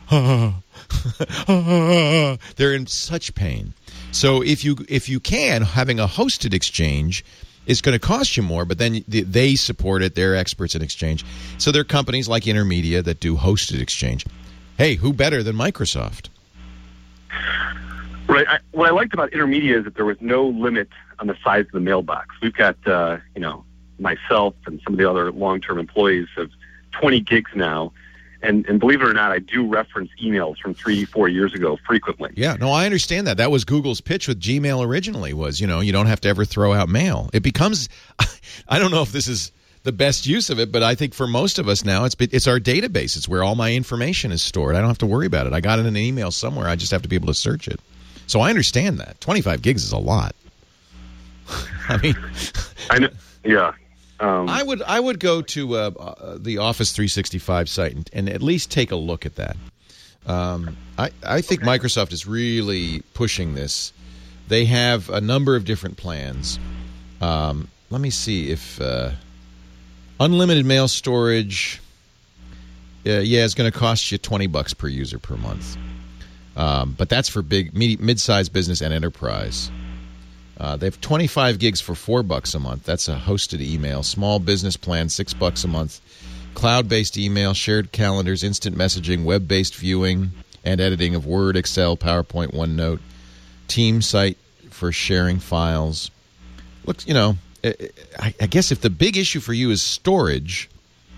they're in such pain. So if you can, having a hosted Exchange is going to cost you more, but then they support it. They're experts in Exchange. So there are companies like Intermedia that do hosted Exchange. Hey, who better than Microsoft? Right. What I liked about Intermedia is that there was no limit on the size of the mailbox. We've got, myself and some of the other long-term employees of 20 gigs now. And believe it or not, I do reference emails from 3-4 years ago frequently. Yeah, no, I understand that. That was Google's pitch with Gmail originally was, you don't have to ever throw out mail. It becomes, I don't know if this is the best use of it, but I think for most of us now, it's our database. It's where all my information is stored. I don't have to worry about it. I got it in an email somewhere. I just have to be able to search it. So I understand that. 25 gigs is a lot. I mean, I know. Yeah. I would go to the Office 365 site and at least take a look at that. I think Microsoft is really pushing this. They have a number of different plans. Let me see if unlimited mail storage. It's going to cost you $20 per user per month. But that's for mid-sized business and enterprise. They have 25 gigs for $4 a month. That's a hosted email. Small business plan, $6 a month. Cloud-based email, shared calendars, instant messaging, web-based viewing and editing of Word, Excel, PowerPoint, OneNote. Team site for sharing files. Look, I guess if the big issue for you is storage,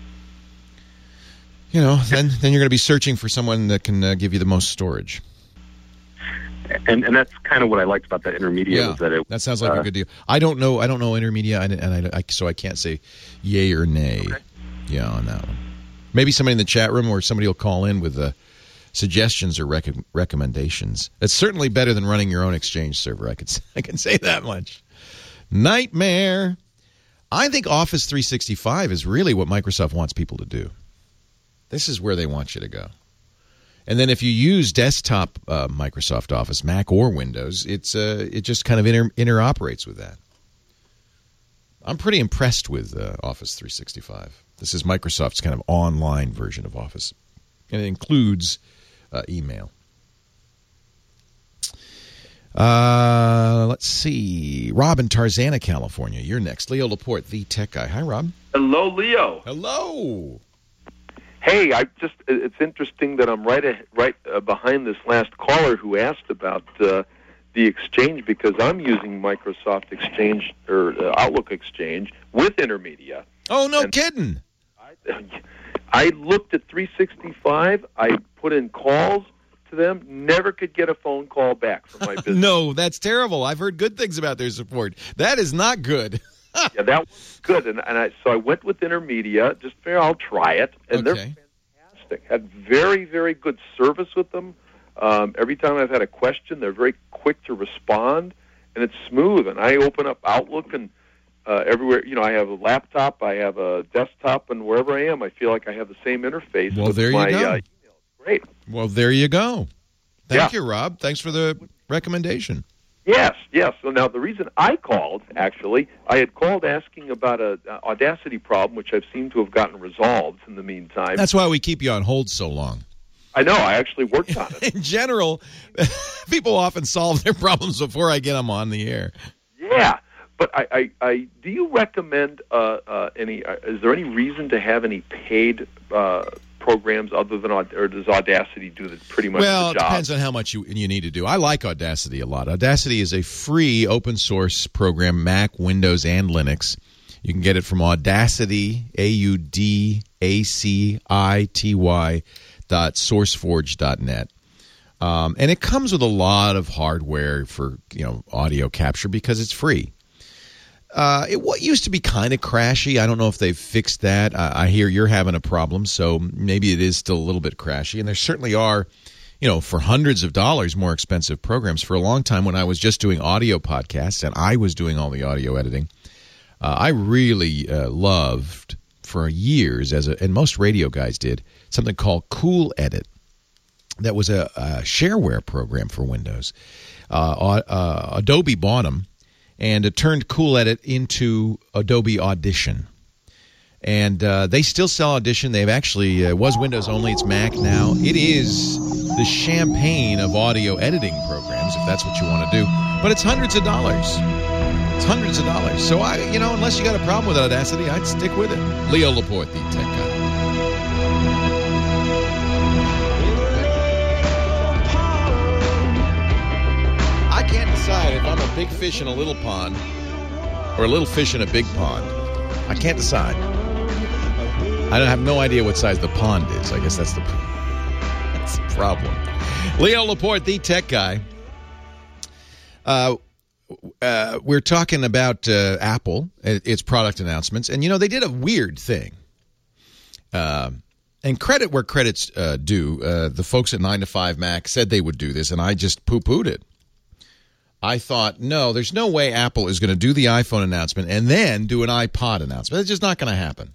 then you're going to be searching for someone that can give you the most storage. And that's kind of what I liked about that Intermedia. Was that sounds like a good deal. I don't know Intermedia, and so I can't say yay or nay. Okay. Yeah, on that one. Maybe somebody in the chat room or somebody will call in with suggestions or recommendations. It's certainly better than running your own Exchange server. I can say that much. Nightmare. I think Office 365 is really what Microsoft wants people to do. This is where they want you to go. And then if you use desktop Microsoft Office, Mac or Windows, it just kind of interoperates with that. I'm pretty impressed with Office 365. This is Microsoft's kind of online version of Office. And it includes email. Let's see. Rob in Tarzana, California. You're next. Leo Laporte, the tech guy. Hi, Rob. Hello, Leo. Hello. Hey, it's interesting that I'm right behind this last caller who asked about the Exchange, because I'm using Microsoft Exchange or Outlook Exchange with Intermedia. Oh, no kidding. I looked at 365. I put in calls to them. Never could get a phone call back from my business. No, that's terrible. I've heard good things about their support. That is not good. Yeah, that was good. So I went with Intermedia. Just figured I'll try it. And they're fantastic. Had very, very good service with them. Every time I've had a question, they're very quick to respond. and it's smooth. And I open up Outlook and everywhere, I have a laptop, I have a desktop, and wherever I am, I feel like I have the same interface. Well, with there my, you go. email. Great. Well, there you go. Thank Yeah. you, Rob. Thanks for the recommendation. Yes. So now the reason I called, actually, I had called asking about a Audacity problem, which I've seemed to have gotten resolved in the meantime. That's why we keep you on hold so long. I know. I actually worked on it. In general, people often solve their problems before I get them on the air. Yeah. But I do you recommend any? Is there any reason to have any paid programs other than, or does Audacity do pretty much Well, the it job? depends on how much you need to do. I like Audacity a lot. Audacity is a free open source program, Mac, Windows, and Linux. You can get it from Audacity, AUDACITY.sourceforge.net. And it comes with a lot of hardware for audio capture because it's free. What used to be kind of crashy. I don't know if they've fixed that. I hear you're having a problem, so maybe it is still a little bit crashy. And there certainly are, for hundreds of dollars more expensive programs. For a long time when I was just doing audio podcasts and I was doing all the audio editing, I really loved for years, and most radio guys did, something called Cool Edit. That was a shareware program for Windows. Adobe bought them. And it turned Cool Edit into Adobe Audition. And they still sell Audition. They've actually, it was Windows only, it's Mac now. It is the champagne of audio editing programs, if that's what you want to do. But it's hundreds of dollars. It's hundreds of dollars. So, unless you got a problem with Audacity, I'd stick with it. Leo Laporte, the tech guy. I can't decide if I'm a big fish in a little pond or a little fish in a big pond. I can't decide. I have no idea what size the pond is. I guess that's the problem. Leo Laporte, the tech guy. We're talking about Apple, its product announcements. And, they did a weird thing. And credit where credit's due. The folks at 9 to 5 Mac said they would do this, and I just poo-pooed it. I thought, no, there's no way Apple is going to do the iPhone announcement and then do an iPod announcement. It's just not going to happen.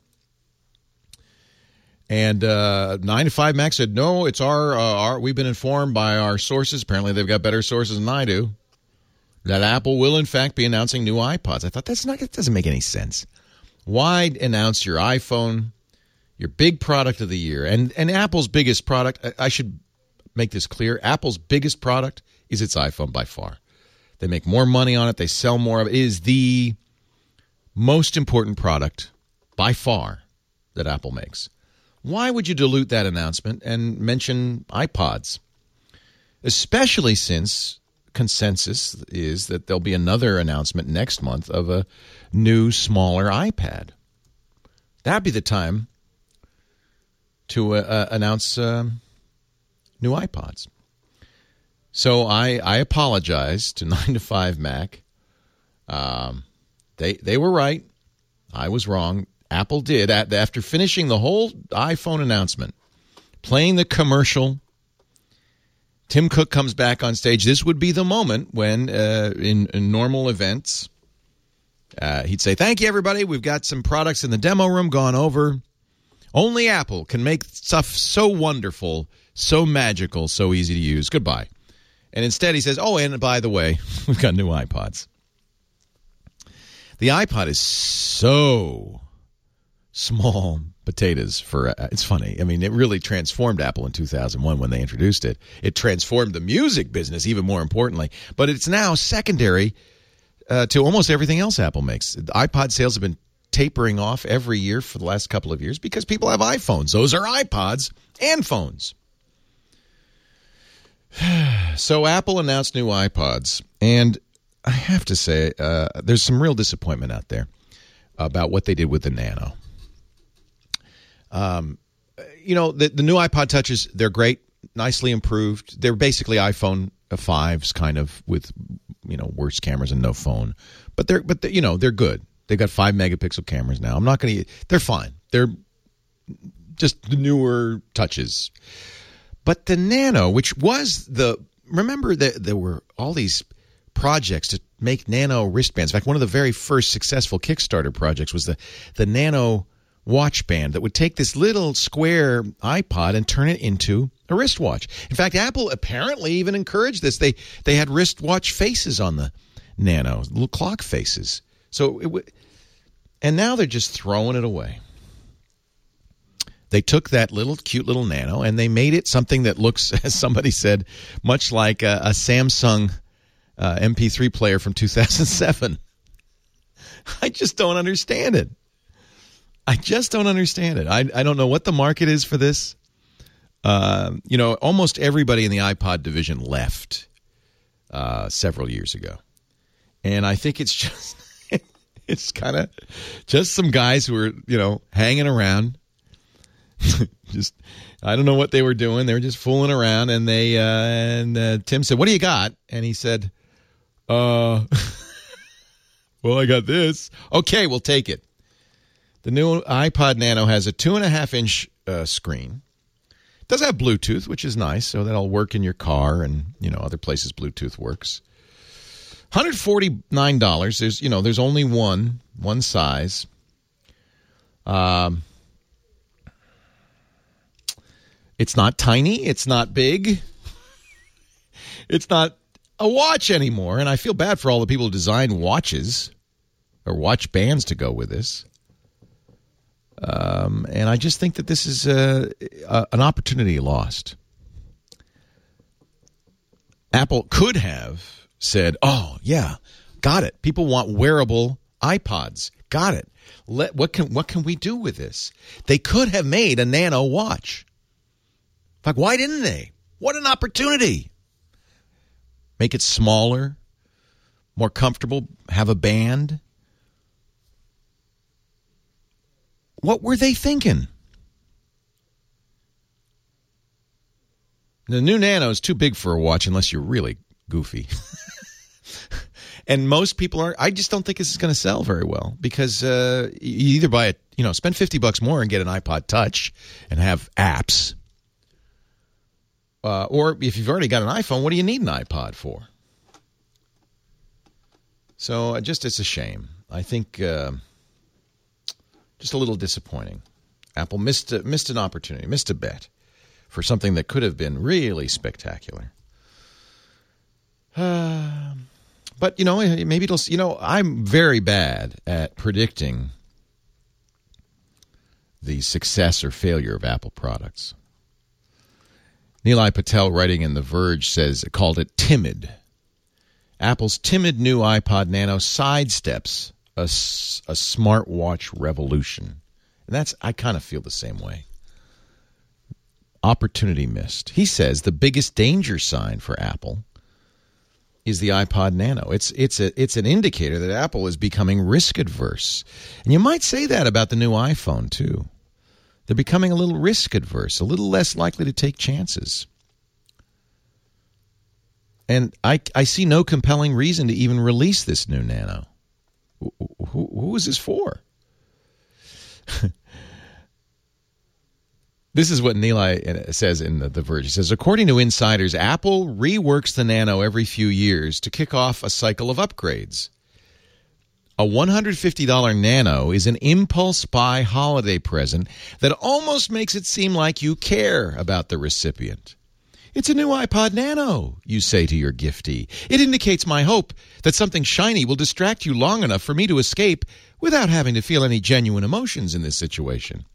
And 9 to 5 Mac said, no, it's our we've been informed by our sources. Apparently they've got better sources than I do, that Apple will, in fact, be announcing new iPods. I thought, it doesn't make any sense. Why announce your iPhone, your big product of the year? And Apple's biggest product, I should make this clear, Apple's biggest product is its iPhone by far. They make more money on it. They sell more of it. It is the most important product by far that Apple makes. Why would you dilute that announcement and mention iPods? Especially since consensus is that there'll be another announcement next month of a new, smaller iPad. That'd be the time to announce new iPods. So I apologize to 9 to 5 Mac. They were right. I was wrong. Apple did. After finishing the whole iPhone announcement, playing the commercial, Tim Cook comes back on stage. This would be the moment when, in normal events, he'd say, thank you, everybody. We've got some products in the demo room gone over. Only Apple can make stuff so wonderful, so magical, so easy to use. Goodbye. And instead he says, oh, and by the way, we've got new iPods. The iPod is so small potatoes for it's funny. I mean, it really transformed Apple in 2001 when they introduced it. It transformed the music business, even more importantly. But it's now secondary to almost everything else Apple makes. The iPod sales have been tapering off every year for the last couple of years because people have iPhones. Those are iPods and phones. So Apple announced new iPods, and I have to say there's some real disappointment out there about what they did with the Nano. The new iPod Touches, they're great, nicely improved. They're basically iPhone 5s, kind of, with worse cameras and no phone. But they're good. They've got 5-megapixel cameras now. I'm not going to. They're fine. They're just the newer Touches. But the Nano, which was remember that there were all these projects to make nano wristbands. In fact, one of the very first successful Kickstarter projects was the nano watch band that would take this little square iPod and turn it into a wristwatch. In fact, Apple apparently even encouraged this. They had wristwatch faces on the Nano, little clock faces. And now they're just throwing it away. They took that cute little Nano and they made it something that looks, as somebody said, much like a Samsung MP3 player from 2007. I just don't understand it. I don't know what the market is for this. Almost everybody in the iPod division left several years ago. And I think it's just, it's kind of just some guys who are, hanging around. Just, I don't know what they were doing. They were just fooling around. And Tim said, "What do you got?" And he said, well, I got this. Okay, we'll take it. The new iPod Nano has a 2.5-inch screen. It does have Bluetooth, which is nice, so that'll work in your car and other places Bluetooth works. $149. There's only one size. It's not tiny. It's not big. It's not a watch anymore, and I feel bad for all the people who designed watches or watch bands to go with this. And I just think that this is an opportunity lost. Apple could have said, "Oh, yeah, got it. People want wearable iPods. Got it. What can we do with this?" They could have made a Nano watch. In fact, why didn't they? What an opportunity. Make it smaller, more comfortable, have a band. What were they thinking? The new Nano is too big for a watch unless you're really goofy. And most people are. I just don't think this is going to sell very well because you either buy it, spend $50 more and get an iPod Touch and have apps. Or if you've already got an iPhone, what do you need an iPod for? So it's a shame. I think just a little disappointing. Apple missed an opportunity, missed a bet for something that could have been really spectacular. But, maybe it'll, I'm very bad at predicting the success or failure of Apple products. Nilay Patel, writing in The Verge, called it timid. Apple's timid new iPod Nano sidesteps a smartwatch revolution. And I kind of feel the same way. Opportunity missed. He says the biggest danger sign for Apple is the iPod Nano. It's an indicator that Apple is becoming risk adverse. And you might say that about the new iPhone too. They're becoming a little risk adverse, a little less likely to take chances. And I see no compelling reason to even release this new Nano. Who is this for? This is what Nilay says in The Verge. He says, according to insiders, Apple reworks the Nano every few years to kick off a cycle of upgrades. A $150 Nano is an impulse buy holiday present that almost makes it seem like you care about the recipient. It's a new iPod Nano, you say to your giftee. It indicates my hope that something shiny will distract you long enough for me to escape without having to feel any genuine emotions in this situation.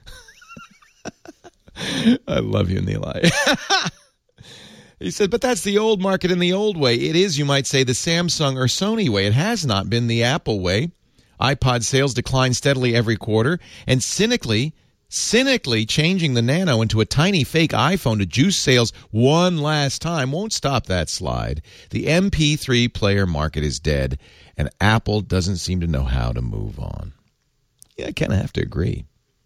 I love you, Nilay. He said, but that's the old market in the old way. It is, you might say, the Samsung or Sony way. It has not been the Apple way. iPod sales decline steadily every quarter, and cynically changing the Nano into a tiny fake iPhone to juice sales one last time won't stop that slide. The MP3 player market is dead, and Apple doesn't seem to know how to move on. Yeah, I kind of have to agree.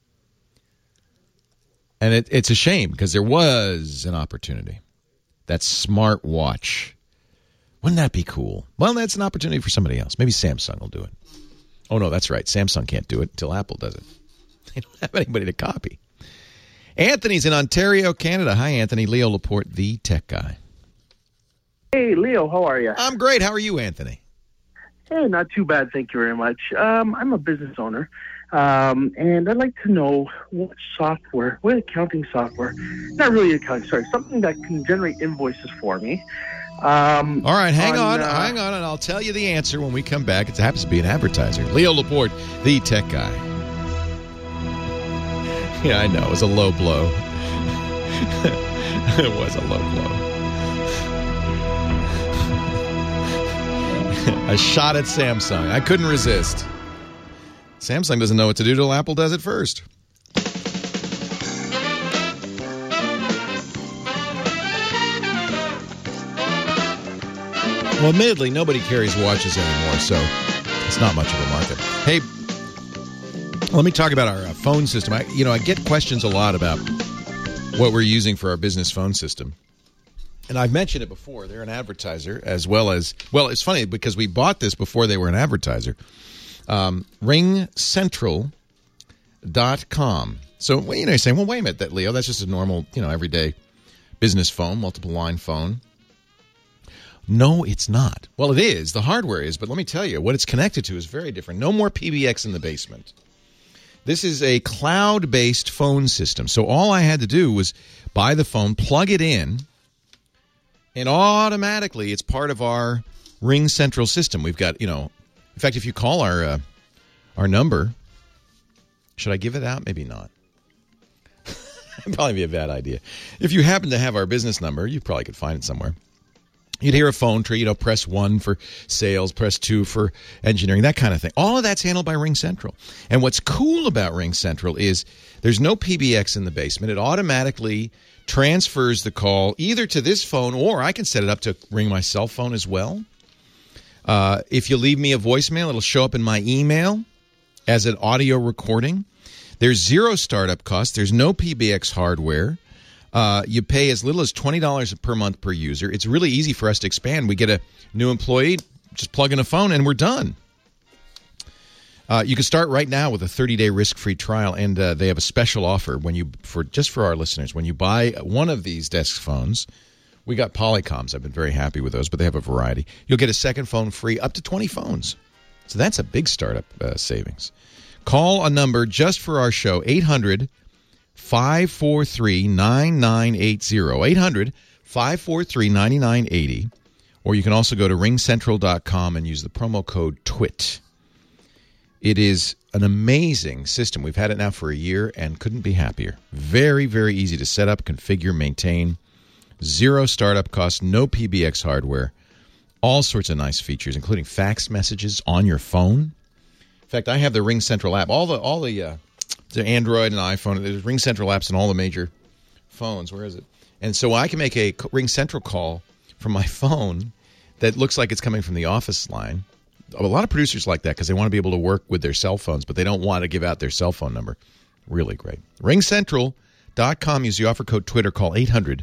And it's a shame because there was an opportunity. That smartwatch. Wouldn't that be cool? Well, that's an opportunity for somebody else. Maybe Samsung will do it. Oh, no, that's right. Samsung can't do it until Apple does it. They don't have anybody to copy. Anthony's in Ontario, Canada. Hi, Anthony. Leo Laporte, the tech guy. Hey, Leo, how are you? I'm great. How are you, Anthony? Hey, not too bad. Thank you very much. I'm a business owner, and I'd like to know what accounting software, not really accounting, sorry, something that can generate invoices for me. All right, hang on, and I'll tell you the answer when we come back. It happens to be an advertiser. Leo Laporte, the tech guy. Yeah, I know. It was a low blow. It was a low blow. A shot at Samsung. I couldn't resist. Samsung doesn't know what to do till Apple does it first. Well, admittedly, nobody carries watches anymore, so it's not much of a market. Hey, let me talk about our phone system. I get questions a lot about what we're using for our business phone system. And I've mentioned it before. They're an advertiser as well as... Well, it's funny because we bought this before they were an advertiser. RingCentral.com. So, you're saying, well, wait a minute, Leo, that's just a normal, everyday business phone, multiple line phone. No, it's not. Well, it is. The hardware is. But let me tell you, what it's connected to is very different. No more PBX in the basement. This is a cloud-based phone system. So all I had to do was buy the phone, plug it in, and automatically it's part of our Ring Central system. We've got, in fact, if you call our number, should I give it out? Maybe not. It'd probably be a bad idea. If you happen to have our business number, you probably could find it somewhere. You'd hear a phone tree, press 1 for sales, press 2 for engineering, that kind of thing. All of that's handled by Ring Central. And what's cool about Ring Central is there's no PBX in the basement. It automatically transfers the call either to this phone, or I can set it up to ring my cell phone as well. If you leave me a voicemail, it'll show up in my email as an audio recording. There's zero startup cost. There's no PBX hardware. You pay as little as $20 per month per user. It's really easy for us to expand. We get a new employee, just plug in a phone, and we're done. You can start right now with a 30-day risk-free trial, and they have a special offer for our listeners. When you buy one of these desk phones, we got Polycoms. I've been very happy with those, but they have a variety. You'll get a second phone free, up to 20 phones. So that's a big startup savings. Call a number just for our show, 800-543-9980, 800-543-9980, or you can also go to ringcentral.com and use the promo code TWIT. It is an amazing system. We've had it now for a year and couldn't be happier. Very, very easy to set up, configure, maintain. Zero startup costs, no PBX hardware. All sorts of nice features, including fax messages on your phone. In fact, I have the Ring Central app. All the Android and iPhone, there's Ring Central apps on all the major phones. Where is it? And so I can make a Ring Central call from my phone that looks like it's coming from the office line. A lot of producers like that because they want to be able to work with their cell phones, but they don't want to give out their cell phone number. Really great. RingCentral.com. Use the offer code Twitter. Call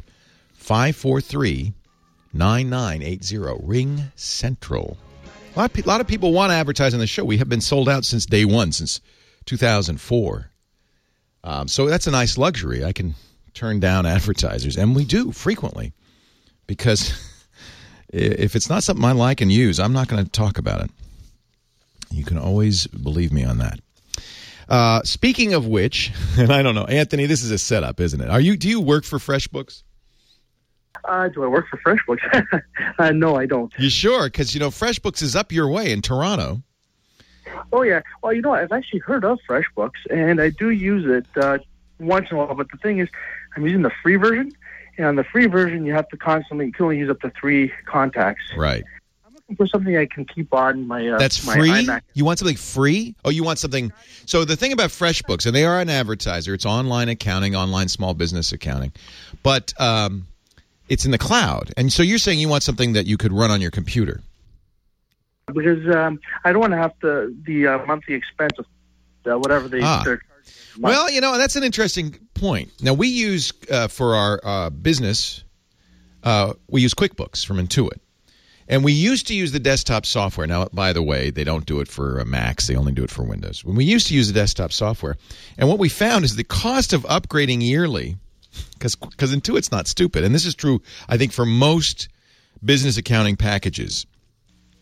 800-543-9980. Ring Central. A lot of people want to advertise on the show. We have been sold out since day one, since 2004. So that's a nice luxury. I can turn down advertisers, and we do frequently, because if it's not something I like and use, I'm not going to talk about it. You can always believe me on that. Speaking of which, and I don't know, Anthony, this is a setup, isn't it? Do you work for FreshBooks? Do I work for FreshBooks? No, I don't. You sure? Because, FreshBooks is up your way in Toronto. Oh, yeah. Well, I've actually heard of FreshBooks, and I do use it once in a while. But the thing is, I'm using the free version, and on the free version, you can only use up to 3 contacts. Right. I'm looking for something I can keep on my That's my free? iMac. You want something free? Oh, you want something... So the thing about FreshBooks, and they are an advertiser, it's online accounting, online small business accounting, but it's in the cloud. And so you're saying you want something that you could run on your computer. Because I don't want to have the monthly expense of whatever they're charging. Well, that's an interesting point. Now, we use, for our business, we use QuickBooks from Intuit. And we used to use the desktop software. Now, by the way, they don't do it for Macs. They only do it for Windows. When we used to use the desktop software, and what we found is the cost of upgrading yearly, because Intuit's not stupid, and this is true, I think, for most business accounting packages.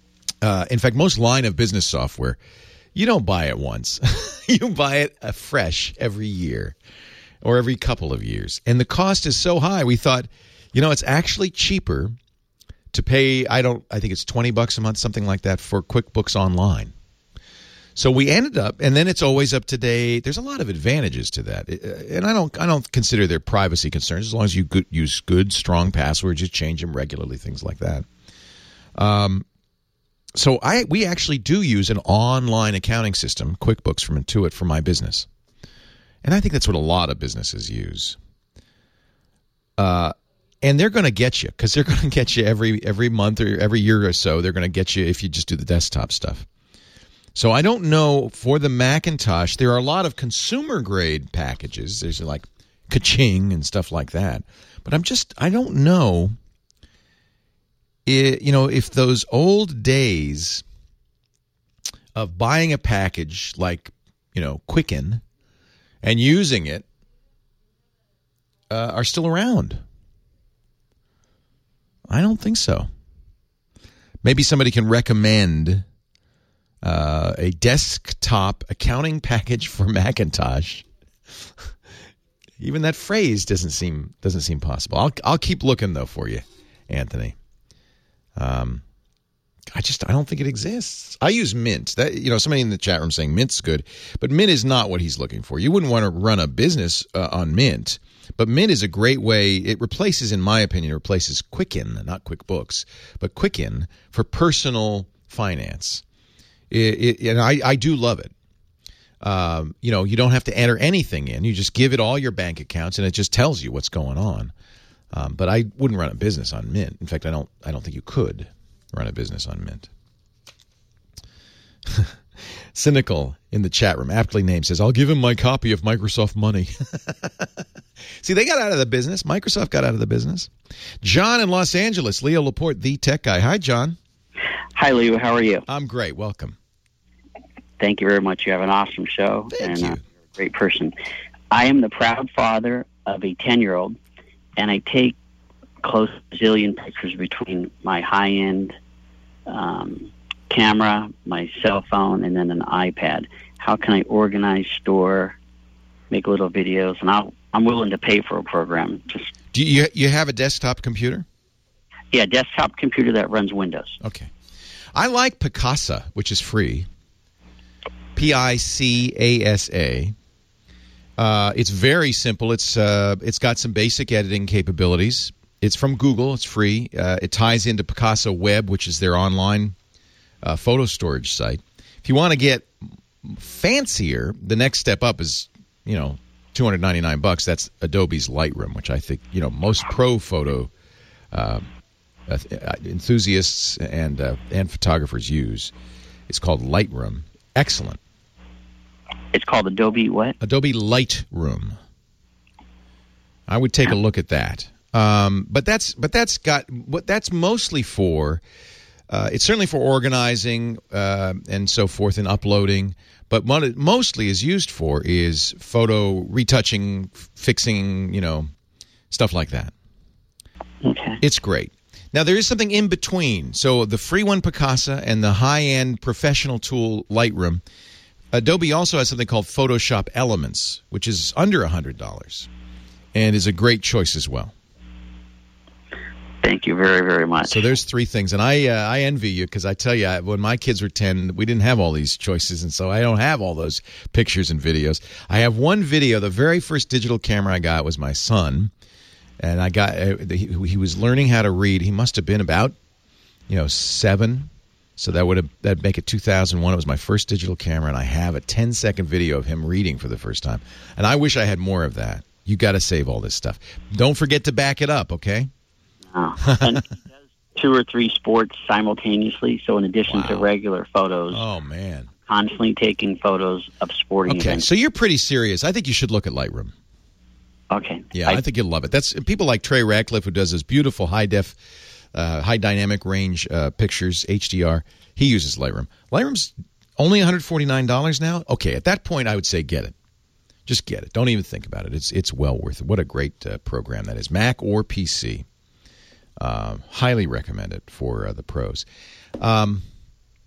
In fact, most line of business software, you don't buy it once. You buy it fresh every year or every couple of years. And the cost is so high, we thought, it's actually cheaper to pay, I think it's $20 a month, something like that, for QuickBooks Online. So we ended up, and then it's always up to date. There's a lot of advantages to that, and I don't consider there privacy concerns as long as you use good, strong passwords. You change them regularly, things like that. So we actually do use an online accounting system, QuickBooks from Intuit, for my business, and I think that's what a lot of businesses use. And they're going to get you because they're going to get you every month or every year or so. They're going to get you if you just do the desktop stuff. So I don't know, for the Macintosh, there are a lot of consumer-grade packages. There's like Ka-Ching and stuff like that. But I don't know, if those old days of buying a package like, Quicken and using it are still around. I don't think so. Maybe somebody can recommend a desktop accounting package for Macintosh. Even that phrase doesn't seem possible. I'll keep looking though for you, Anthony. I don't think it exists. I use Mint. That somebody in the chat room saying Mint's good, but Mint is not what he's looking for. You wouldn't want to run a business on Mint, but Mint is a great way. It replaces, in my opinion, Quicken, not QuickBooks, but Quicken for personal finance. And I do love it. You don't have to enter anything in. You just give it all your bank accounts, and it just tells you what's going on. But I wouldn't run a business on Mint. In fact, I don't think you could run a business on Mint. Cynical in the chat room, aptly named, says, "I'll give him my copy of Microsoft Money." See, they got out of the business. Microsoft got out of the business. John in Los Angeles, Leo Laporte, the tech guy. Hi, John. Hi, Leo. How are you? I'm great. Welcome. Thank you very much. You have an awesome show. Thank you. You're a great person. I am the proud father of a 10-year-old, and I take close to a zillion pictures between my high-end camera, my cell phone, and then an iPad. How can I organize, store, make little videos? And I'm willing to pay for a program. Do you have a desktop computer? Yeah, desktop computer that runs Windows. Okay. I like Picasa, which is free. Picasa. It's very simple. It's got some basic editing capabilities. It's from Google. It's free. It ties into Picasa Web, which is their online photo storage site. If you want to get fancier, the next step up is, $299. That's Adobe's Lightroom, which I think, most pro photo enthusiasts and photographers use. It's called Lightroom. Excellent. It's called Adobe what? Adobe Lightroom. I would take a look at that. But that's mostly for. It's certainly for organizing and so forth and uploading. But what it mostly is used for is photo retouching, fixing, stuff like that. Okay. It's great. Now, there is something in between. So the free one, Picasa, and the high-end professional tool, Lightroom. Adobe also has something called Photoshop Elements, which is under $100 and is a great choice as well. Thank you very, very much. So there's three things, and I envy you because I tell you, when my kids were 10, we didn't have all these choices, and so I don't have all those pictures and videos. I have one video. The very first digital camera I got was my son, and I got he was learning how to read. He must have been about 7, so that'd make it 2001. It was my first digital camera, and I have a 10-second video of him reading for the first time, and I wish I had more of that. You got to save all this stuff. Don't forget to back it up, okay? And he does 2 or 3 sports simultaneously, so in addition to regular photos, oh man, constantly taking photos of sporting events. So you're pretty serious. I think you should look at Lightroom. Okay. Yeah, I think you'll love it. That's people like Trey Ratcliffe, who does this beautiful high dynamic range pictures, HDR. He uses Lightroom. Lightroom's only $149 now. Okay, at that point, I would say get it. Just get it. Don't even think about it. It's well worth it. What a great program that is, Mac or PC. Highly recommend it for the pros.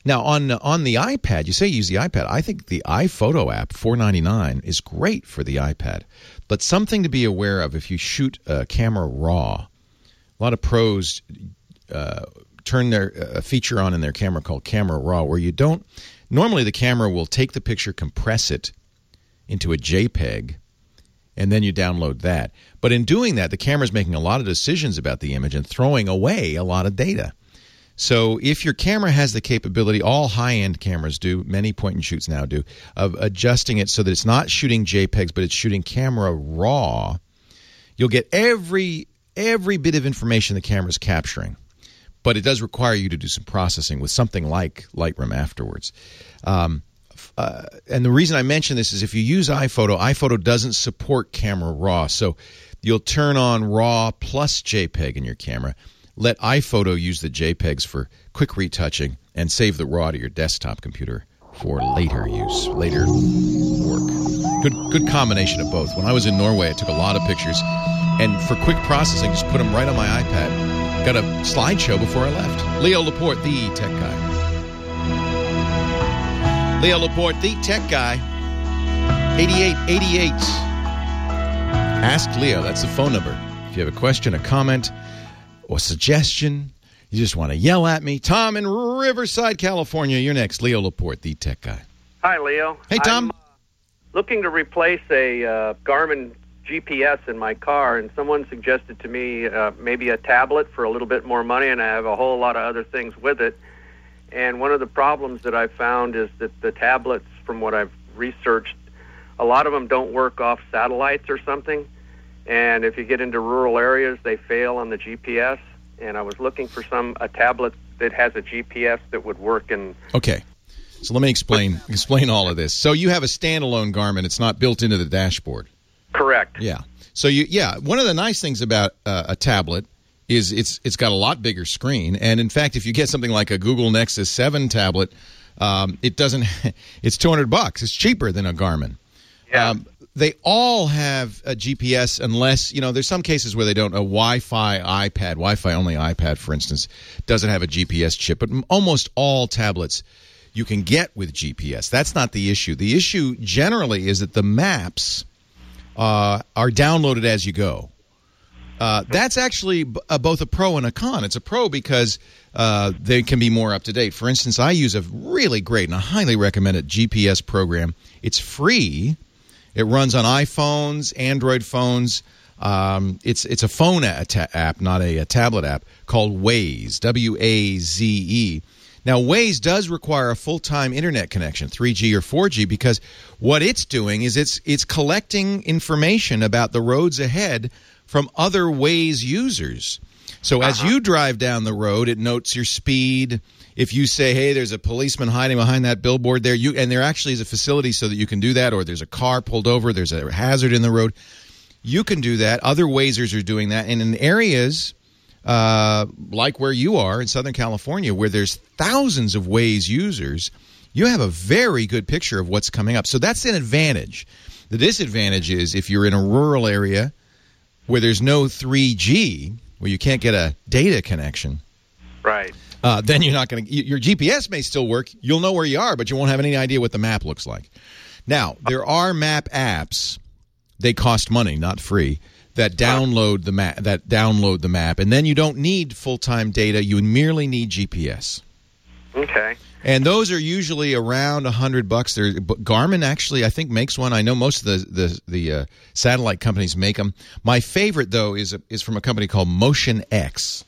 Now, on the iPad, you say you use the iPad. I think the iPhoto app, $4.99, is great for the iPad. But something to be aware of if you shoot a camera raw, a lot of pros turn their feature on in their camera called Camera Raw, where you don't – normally the camera will take the picture, compress it into a JPEG, and then you download that. But in doing that, the camera's making a lot of decisions about the image and throwing away a lot of data. So if your camera has the capability, all high-end cameras do, many point-and-shoots now do, of adjusting it so that it's not shooting JPEGs, but it's shooting camera raw, you'll get every bit of information the camera's capturing. But it does require you to do some processing with something like Lightroom afterwards. And the reason I mention this is if you use iPhoto doesn't support camera raw. So you'll turn on raw plus JPEG in your camera. Let iPhoto use the JPEGs for quick retouching and save the RAW to your desktop computer for later use, later work. Good combination of both. When I was in Norway, I took a lot of pictures, and for quick processing, just put them right on my iPad. Got a slideshow before I left. Leo Laporte, the tech guy. Leo Laporte, the tech guy. 8888. Ask Leo. That's the phone number. If you have a question, a comment, or suggestion, you just want to yell at me. Tom in Riverside, California. You're next. Leo Laporte, the tech guy. Hi, Leo. Hey, Tom. I'm looking to replace a Garmin GPS in my car, and someone suggested to me maybe a tablet for a little bit more money, and I have a whole lot of other things with it. And one of the problems that I've found is that the tablets, from what I've researched, a lot of them don't work off satellites or something. And if you get into rural areas, they fail on the GPS. And I was looking for a tablet that has a GPS that would work in. Okay, so let me explain all of this. So you have a standalone Garmin; it's not built into the dashboard. Correct. Yeah. So one of the nice things about a tablet is it's got a lot bigger screen, and in fact, if you get something like a Google Nexus 7 tablet, it doesn't. It's $200. It's cheaper than a Garmin. Yeah. They all have a GPS unless, there's some cases where they don't. A Wi-Fi only iPad, for instance, doesn't have a GPS chip. But almost all tablets you can get with GPS. That's not the issue. The issue generally is that the maps are downloaded as you go. That's actually both a pro and a con. It's a pro because they can be more up to date. For instance, I use a really great and I highly recommend it GPS program. It's free. It runs on iPhones, Android phones. It's a phone app, not a tablet app, called Waze, W-A-Z-E. Now, Waze does require a full-time internet connection, 3G or 4G, because what it's doing is it's collecting information about the roads ahead from other Waze users. So as you drive down the road, it notes your speed. If you say, hey, there's a policeman hiding behind that billboard there, and there actually is a facility so that you can do that, or there's a car pulled over, there's a hazard in the road, you can do that. Other Wazers are doing that. And in areas like where you are in Southern California, where there's thousands of Waze users, you have a very good picture of what's coming up. So that's an advantage. The disadvantage is if you're in a rural area where there's no 3G, where you can't get a data connection. Right. Then you're not going to. Your GPS may still work. You'll know where you are, but you won't have any idea what the map looks like. Now, there are map apps. They cost money, not free. That download the map, and then you don't need full-time data. You merely need GPS. Okay. And those are usually around $100. Garmin actually, I think, makes one. I know most of the satellite companies make them. My favorite, though, is from a company called Motion X.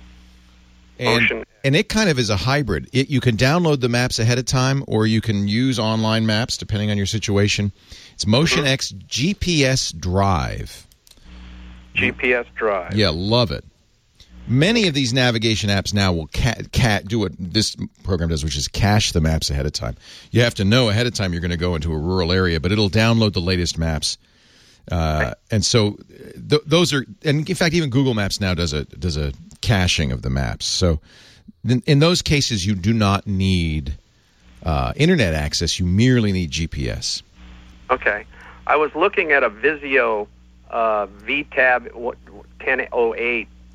And it kind of is a hybrid. You can download the maps ahead of time, or you can use online maps, depending on your situation. It's Motion X GPS Drive. GPS Drive. Yeah, love it. Many of these navigation apps now will do what this program does, which is cache the maps ahead of time. You have to know ahead of time you're going to go into a rural area, but it'll download the latest maps. And so those are, and in fact, even Google Maps now does a caching of the maps. So in those cases, you do not need internet access. You merely need GPS. Okay. I was looking at a Vizio VTab 1008,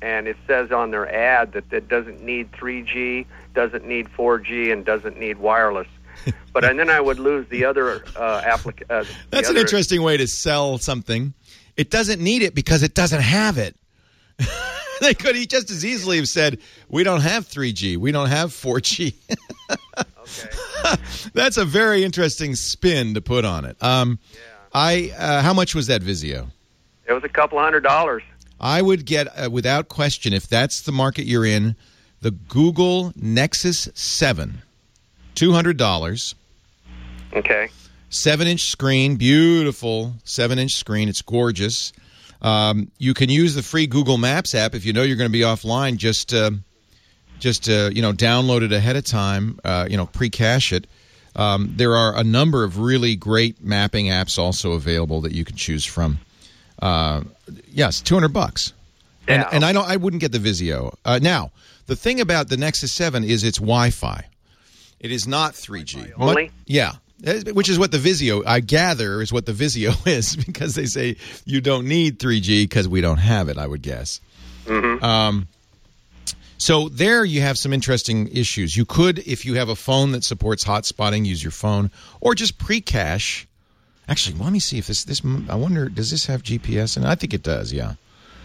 and it says on their ad that it doesn't need 3G, doesn't need 4G, and doesn't need wireless. But and then I would lose the other application. That's an interesting way to sell something. It doesn't need it because it doesn't have it. They could just as easily have said, we don't have 3G, we don't have 4G. Okay. That's a very interesting spin to put on it. How much was that Vizio? It was $200. I would get, without question, if that's the market you're in, the Google Nexus 7. $200. Okay. 7-inch screen, beautiful 7-inch screen. It's gorgeous. You can use the free Google Maps app if you know you're going to be offline. Just download it ahead of time. Pre-cache it. There are a number of really great mapping apps also available that you can choose from. Yes, $200. Yeah. And I wouldn't get the Vizio. Now, the thing about the Nexus 7 is it's Wi-Fi. It is not 3G. Only? Yeah. Which is what the Vizio, I gather, is what the Vizio is, because they say you don't need 3G because we don't have it, I would guess. Mm-hmm. So there you have some interesting issues. You could, if you have a phone that supports hotspotting, use your phone, or just pre-cache. Actually, let me see if this I wonder, does this have GPS? And I think it does, yeah.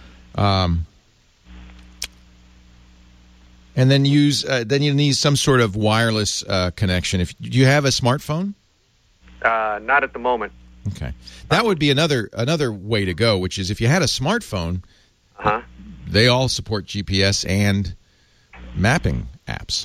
And then then you need some sort of wireless connection. Do you have a smartphone? Not at the moment. Okay, that would be another way to go. Which is if you had a smartphone, they all support GPS and mapping apps.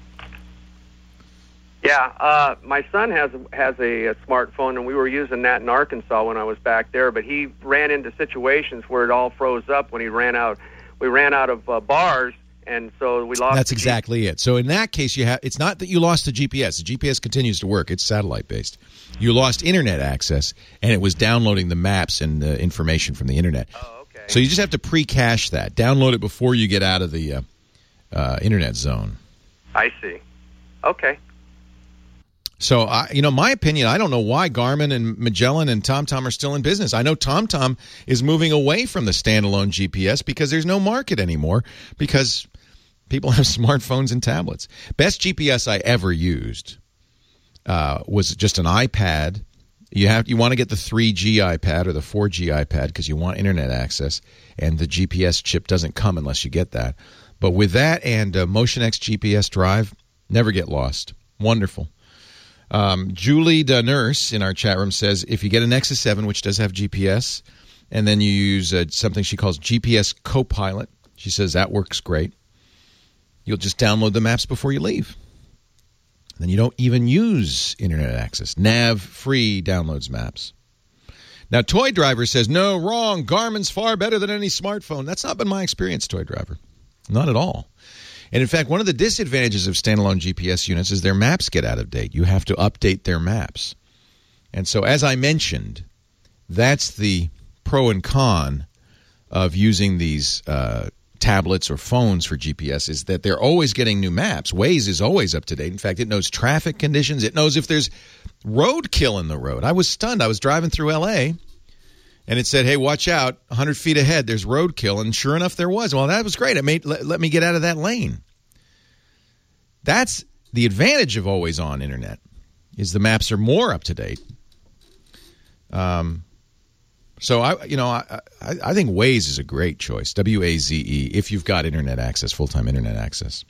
Yeah, my son has a smartphone, and we were using that in Arkansas when I was back there. But he ran into situations where it all froze up when he ran out. We ran out of bars. And so we lost. That's exactly it. So in that case, it's not that you lost the GPS. The GPS continues to work. It's satellite based. You lost internet access, and it was downloading the maps and the information from the internet. Oh, okay. So you just have to pre-cache that. Download it before you get out of the internet zone. I see. Okay. So, my opinion, I don't know why Garmin and Magellan and TomTom are still in business. I know TomTom is moving away from the standalone GPS because there's no market anymore because people have smartphones and tablets. Best GPS I ever used was just an iPad. You want to get the 3G iPad or the 4G iPad because you want internet access, and the GPS chip doesn't come unless you get that. But with that and MotionX GPS Drive, never get lost. Wonderful. Julie the nurse in our chat room says if you get a Nexus 7, which does have GPS, and then you use something she calls GPS Copilot, she says that works great. You'll just download the maps before you leave. Then you don't even use internet access. Nav-free downloads maps. Now, Toy Driver says, no, wrong. Garmin's far better than any smartphone. That's not been my experience, Toy Driver. Not at all. And in fact, one of the disadvantages of standalone GPS units is their maps get out of date. You have to update their maps. And so, as I mentioned, that's the pro and con of using these tablets or phones for GPS, is that they're always getting new maps. Waze is always up to date. In fact, it knows traffic conditions. It knows if there's roadkill in the road. I was stunned. I was driving through L.A., and it said, hey, watch out, 100 feet ahead, there's roadkill. And sure enough, there was. Well, that was great. It let me get out of that lane. That's the advantage of always-on internet, is the maps are more up to date. So I think Waze is a great choice. WAZE, if you've got internet access, full-time internet access.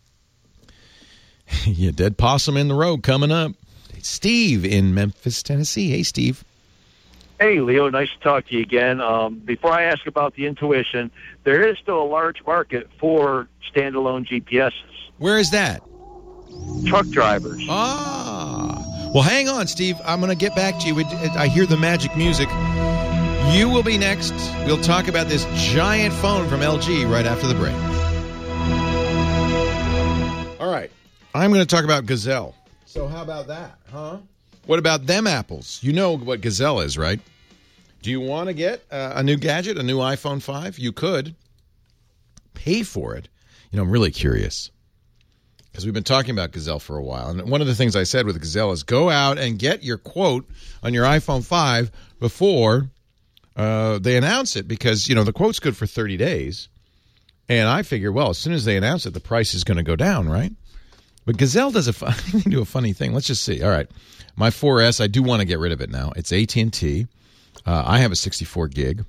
Yeah, dead possum in the road coming up. Steve in Memphis, Tennessee. Hey, Steve. Hey, Leo. Nice to talk to you again. Before I ask about the Intuition, there is still a large market for standalone GPSs. Where is that? Truck drivers. Ah. Well, hang on, Steve. I'm going to get back to you. I hear the magic music. You will be next. We'll talk about this giant phone from LG right after the break. All right. I'm going to talk about Gazelle. So how about that, huh? What about them apples? You know what Gazelle is, right? Do you want to get a new gadget, a new iPhone 5? You could. Pay for it. I'm really curious, because we've been talking about Gazelle for a while. And one of the things I said with Gazelle is go out and get your quote on your iPhone 5 before they announce it, because, the quote's good for 30 days. And I figure, well, as soon as they announce it, the price is going to go down, right? But Gazelle does they do a funny thing. Let's just see. All right. My 4S, I do want to get rid of it now. It's AT&T. I have a 64 gig.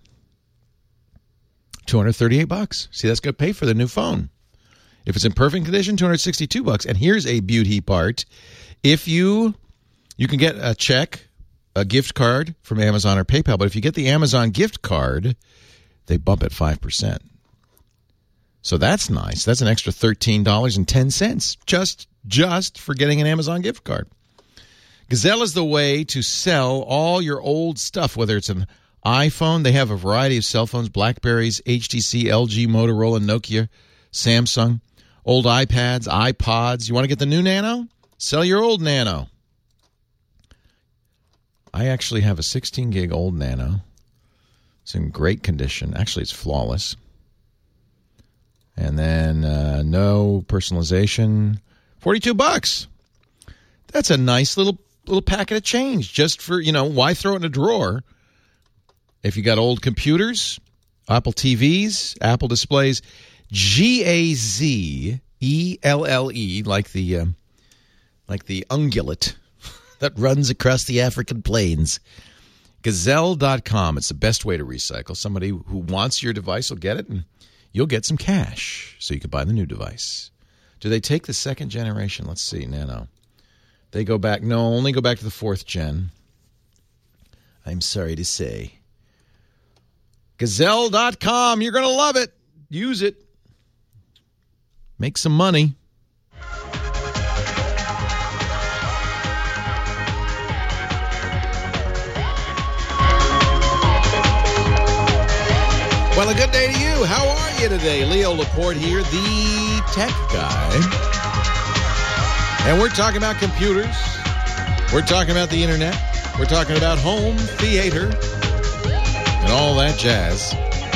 $238. See, that's going to pay for the new phone. If it's in perfect condition, $262. And here's a beauty part. If you can get a check, a gift card from Amazon or PayPal, but if you get the Amazon gift card, they bump it 5%. So that's nice. That's an extra $13.10 just for getting an Amazon gift card. Gazelle is the way to sell all your old stuff, whether it's an iPhone. They have a variety of cell phones, BlackBerries, HTC, LG, Motorola, Nokia, Samsung, old iPads, iPods. You want to get the new Nano? Sell your old Nano. I actually have a 16-gig old Nano. It's in great condition. Actually, it's flawless. And then no personalization. $42. That's a nice little packet of change just for, why throw it in a drawer? If you got old computers, Apple TVs, Apple displays, Gazelle, like the ungulate that runs across the African plains. Gazelle.com. It's the best way to recycle. Somebody who wants your device will get it, and you'll get some cash so you can buy the new device. Do they take the second generation? Let's see, Nano. They go back. No, only go back to the 4th gen. I'm sorry to say. Gazelle.com. You're going to love it. Use it. Make some money. Well, a good day to you. How are you today? Leo Laporte here, the tech guy. And we're talking about computers. We're talking about the internet. We're talking about home theater and all that jazz.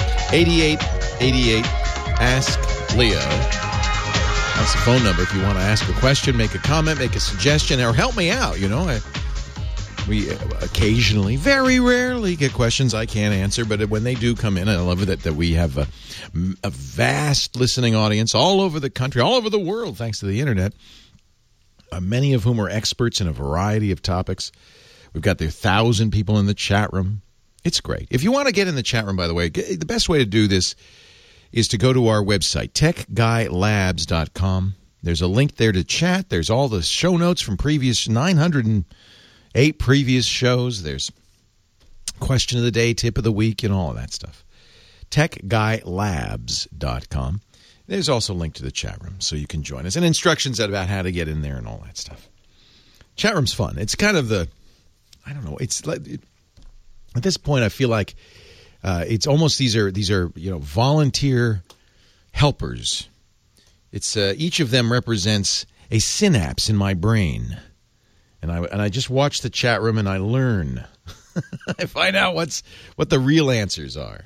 8888 Ask Leo. That's the phone number if you want to ask a question, make a comment, make a suggestion, or help me out. We occasionally, very rarely, get questions I can't answer, but when they do come in, I love it that we have a vast listening audience all over the country, all over the world, thanks to the internet, many of whom are experts in a variety of topics. We've got 1,000 people in the chat room. It's great. If you want to get in the chat room, by the way, the best way to do this is to go to our website, techguylabs.com. There's a link there to chat. There's all the show notes from previous 908 previous shows. There's question of the day, tip of the week, and all of that stuff. techguylabs.com. There's also a link to the chat room so you can join us, and instructions about how to get in there and all that stuff. Chat room's fun. It's kind of it's like, at this point I feel like it's almost these are volunteer helpers. It's each of them represents a synapse in my brain. And I just watch the chat room and I learn. I find out what the real answers are.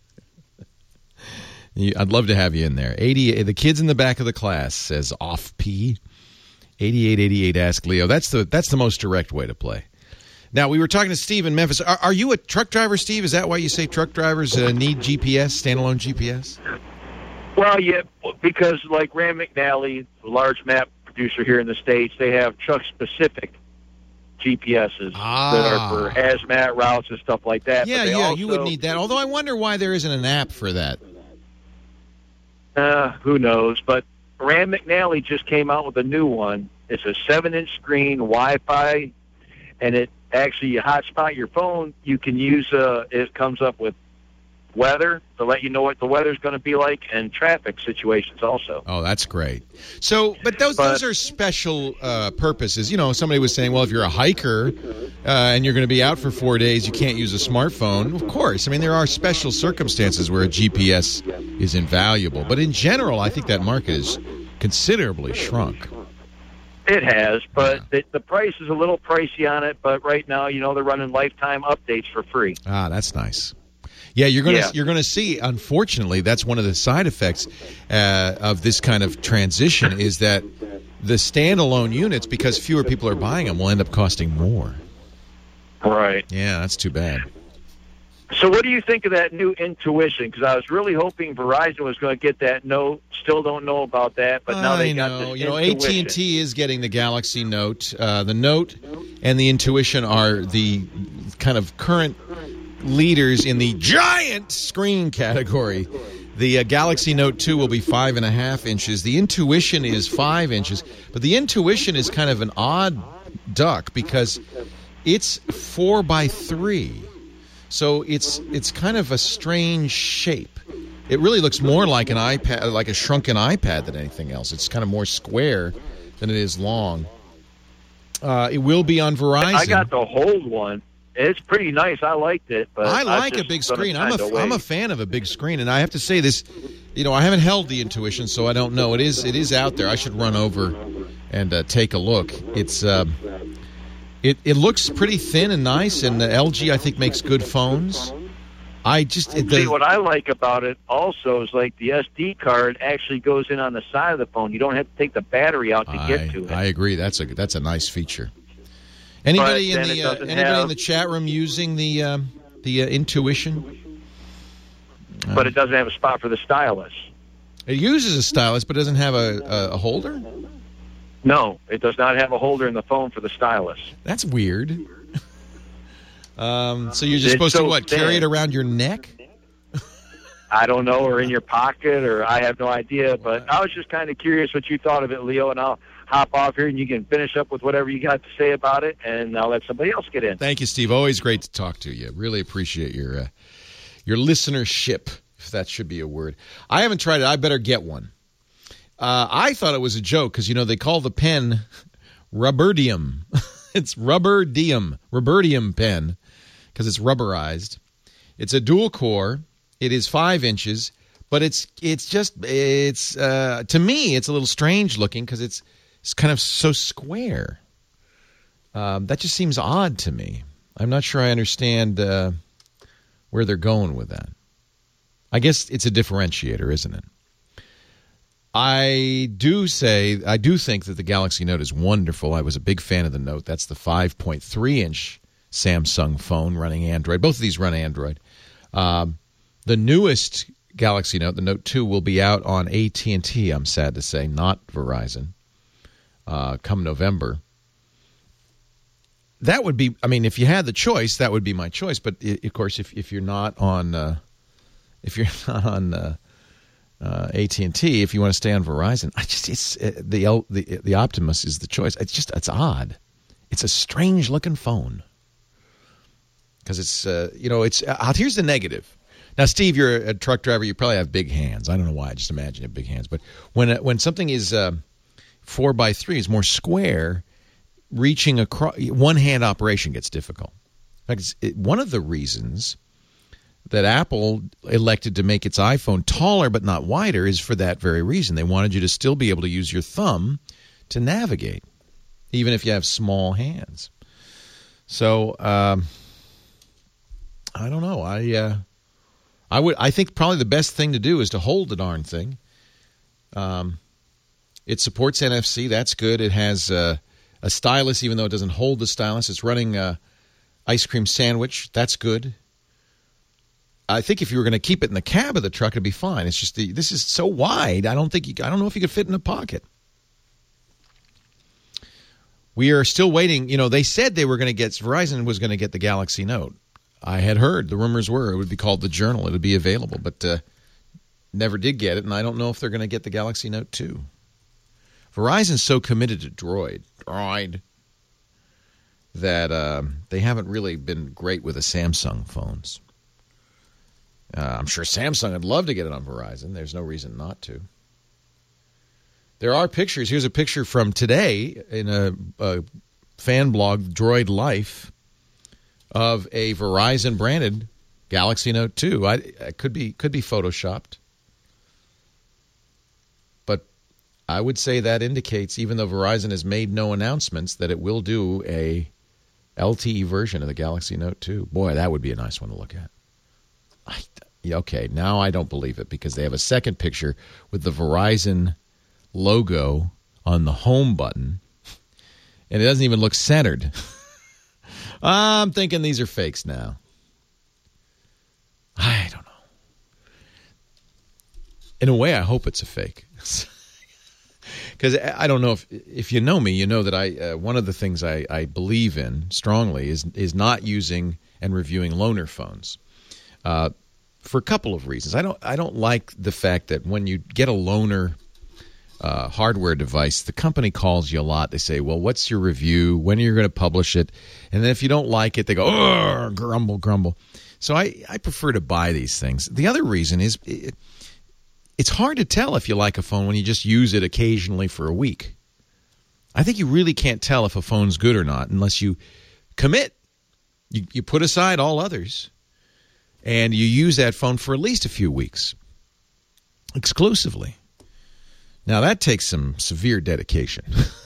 I'd love to have you in there. The kids in the back of the class says off P. 8888 Ask Leo. That's the most direct way to play. Now, we were talking to Steve in Memphis. Are you a truck driver, Steve? Is that why you say truck drivers need GPS, standalone GPS? Well, yeah, because like Rand McNally, the large map producer here in the States, they have truck-specific GPSs that are for hazmat routes and stuff like that. Yeah, you would need that. Although I wonder why there isn't an app for that. Who knows? But Rand McNally just came out with a new one. It's a 7-inch screen, Wi-Fi, and it actually you hotspot your phone. You can use it comes up with weather to let you know what the weather's going to be like, and traffic situations also. Oh, that's great. So, but those are special purposes. Somebody was saying, well, if you're a hiker and you're going to be out for 4 days, you can't use a smartphone. Of course. I mean, there are special circumstances where a GPS is invaluable. But in general, I think that market is considerably shrunk. It has, but the price is a little pricey on it. But right now, they're running lifetime updates for free. Ah, that's nice. Yeah, you're going to see. Unfortunately, that's one of the side effects of this kind of transition is that the standalone units, because fewer people are buying them, will end up costing more. Right. Yeah, that's too bad. So what do you think of that new Intuition? Because I was really hoping Verizon was going to get that Note. Still don't know about that, but now they got this Intuition. AT&T is getting the Galaxy Note. The Note and the Intuition are the kind of current leaders in the giant screen category. The Galaxy Note 2 will be 5.5 inches. The Intuition is 5 inches, but the Intuition is kind of an odd duck because it's 4x3. So it's kind of a strange shape. It really looks more like an iPad, like a shrunken iPad than anything else. It's kind of more square than it is long. It will be on Verizon. I got the Hold one. It's pretty nice. I liked it. But I like a big screen. I'm a fan of a big screen, and I have to say this. I haven't held the Intuition, so I don't know. It is out there. I should run over and take a look. It's It looks pretty thin and nice, and LG, I think, makes good phones. See, what I like about it also is like the SD card actually goes in on the side of the phone. You don't have to take the battery out to get to it. I agree. That's a nice feature. Anybody in the chat room using the Intuition? But it doesn't have a spot for the stylus. It uses a stylus, but doesn't have a holder? No, it does not have a holder in the phone for the stylus. That's weird. So you're just supposed to, carry it around your neck? I don't know, or in your pocket, or I have no idea. But I was just kind of curious what you thought of it, Leo, and I'll hop off here, and you can finish up with whatever you got to say about it, and I'll let somebody else get in. Thank you, Steve. Always great to talk to you. Really appreciate your listenership, if that should be a word. I haven't tried it. I better get one. I thought it was a joke because, they call the pen Rubberdium. It's Rubberdium pen because it's rubberized. It's a dual core. It is 5 inches, but to me, it's a little strange looking because it's kind of so square. That just seems odd to me. I'm not sure I understand where they're going with that. I guess it's a differentiator, isn't it? I do think that the Galaxy Note is wonderful. I was a big fan of the Note. That's the 5.3-inch Samsung phone running Android. Both of these run Android. The newest Galaxy Note, the Note 2, will be out on AT&T, I'm sad to say, not Verizon, come November. That would be, if you had the choice, that would be my choice. But, of course, if you're not on AT&T, if you want to stay on Verizon, the Optimus is the choice. It's odd. It's a strange looking phone because it's here's the negative. Now, Steve, you're a truck driver. You probably have big hands. I don't know why. I just imagine you have big hands. But when something is 4x3, is more square, reaching across one hand operation gets difficult. In fact, one of the reasons that Apple elected to make its iPhone taller but not wider is for that very reason. They wanted you to still be able to use your thumb to navigate, even if you have small hands. So I don't know. I think probably the best thing to do is to hold the darn thing. It supports NFC. That's good. It has a stylus, even though it doesn't hold the stylus. It's running ice cream sandwich. That's good. I think if you were going to keep it in the cab of the truck, it'd be fine. It's just this is so wide. I don't know if you could fit in a pocket. We are still waiting. They said Verizon was going to get the Galaxy Note. I had heard the rumors were it would be called the Journal. It would be available, but never did get it. And I don't know if they're going to get the Galaxy Note 2. Verizon's so committed to Droid that they haven't really been great with the Samsung phones. I'm sure Samsung would love to get it on Verizon. There's no reason not to. There are pictures. Here's a picture from today in a fan blog, Droid Life, of a Verizon-branded Galaxy Note 2. It could be photoshopped. But I would say that indicates, even though Verizon has made no announcements, that it will do a LTE version of the Galaxy Note 2. Boy, that would be a nice one to look at. Okay, now I don't believe it because they have a second picture with the Verizon logo on the home button, and it doesn't even look centered. I'm thinking these are fakes now. In a way, I hope it's a fake. Because I don't know if you know me, you know that one of the things I believe in strongly is not using and reviewing loaner phones for a couple of reasons. I don't like the fact that when you get a loaner hardware device, the company calls you a lot. They say, well, what's your review? When are you going to publish it? And then if you don't like it, they go, oh, grumble, grumble. So I prefer to buy these things. The other reason is it's hard to tell if you like a phone when you just use it occasionally for a week. I think you really can't tell if a phone's good or not unless you commit. You put aside all others, and you use that phone for at least a few weeks exclusively. Now, that takes some severe dedication.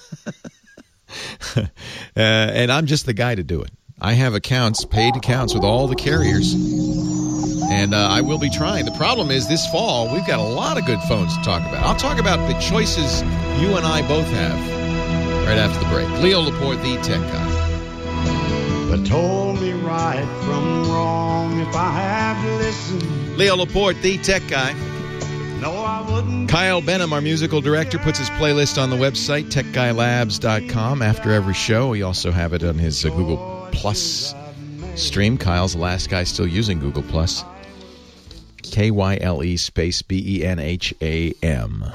And I'm just the guy to do it. I have accounts, paid accounts with all the carriers, and I will be trying. The problem is this fall, we've got a lot of good phones to talk about. I'll talk about the choices you and I both have right after the break. Leo Laporte, the tech guy. But told me right from wrong if I had listened. Leo Laporte, the tech guy. No, I wouldn't. Kyle Benham, our musical director, puts his playlist on the website, techguylabs.com, after every show. We also have it on his Google Plus stream. Kyle's the last guy still using Google Plus. KYLE space BENHAM.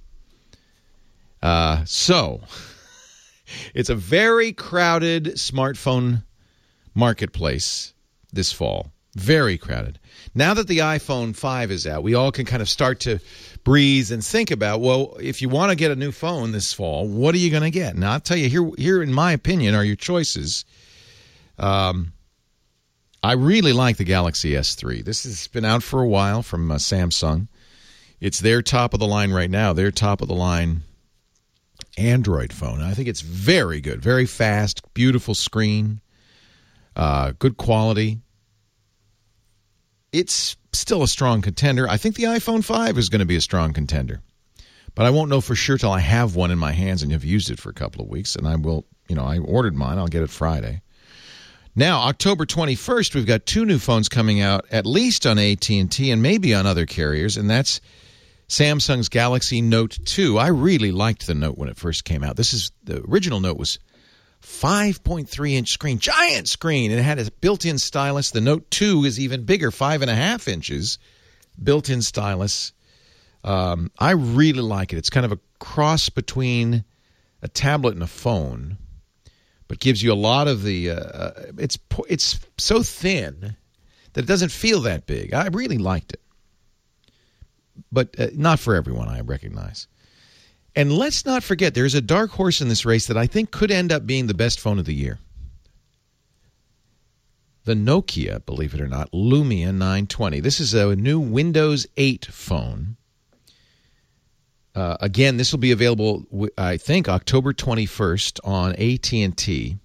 So, it's a very crowded smartphone marketplace this fall. Very crowded. Now that the iPhone 5 is out, we all can kind of start to breathe and think about, well, if you want to get a new phone this fall, what are you going to get? Now, I'll tell you, here in my opinion, are your choices. I really like the Galaxy S3. This has been out for a while from Samsung. It's their top of the line right now, their top of the line Android phone. I think it's very good, very fast, beautiful screen, good quality. It's still a strong contender. I think the iPhone 5 is going to be a strong contender. But I won't know for sure till I have one in my hands and have used it for a couple of weeks. And I will, I ordered mine. I'll get it Friday. Now, October 21st, we've got two new phones coming out, at least on AT&T and maybe on other carriers, and that's Samsung's Galaxy Note 2. I really liked the Note when it first came out. The original Note was 5.3-inch screen, giant screen, and it had a built-in stylus. The Note 2 is even bigger, 5.5 inches, built-in stylus. I really like it. It's kind of a cross between a tablet and a phone, but gives you a lot of the it's so thin that it doesn't feel that big. I really liked it. But not for everyone, I recognize. And let's not forget, there's a dark horse in this race that I think could end up being the best phone of the year. The Nokia, believe it or not, Lumia 920. This is a new Windows 8 phone. Again, this will be available, I think, October 21st on AT&T.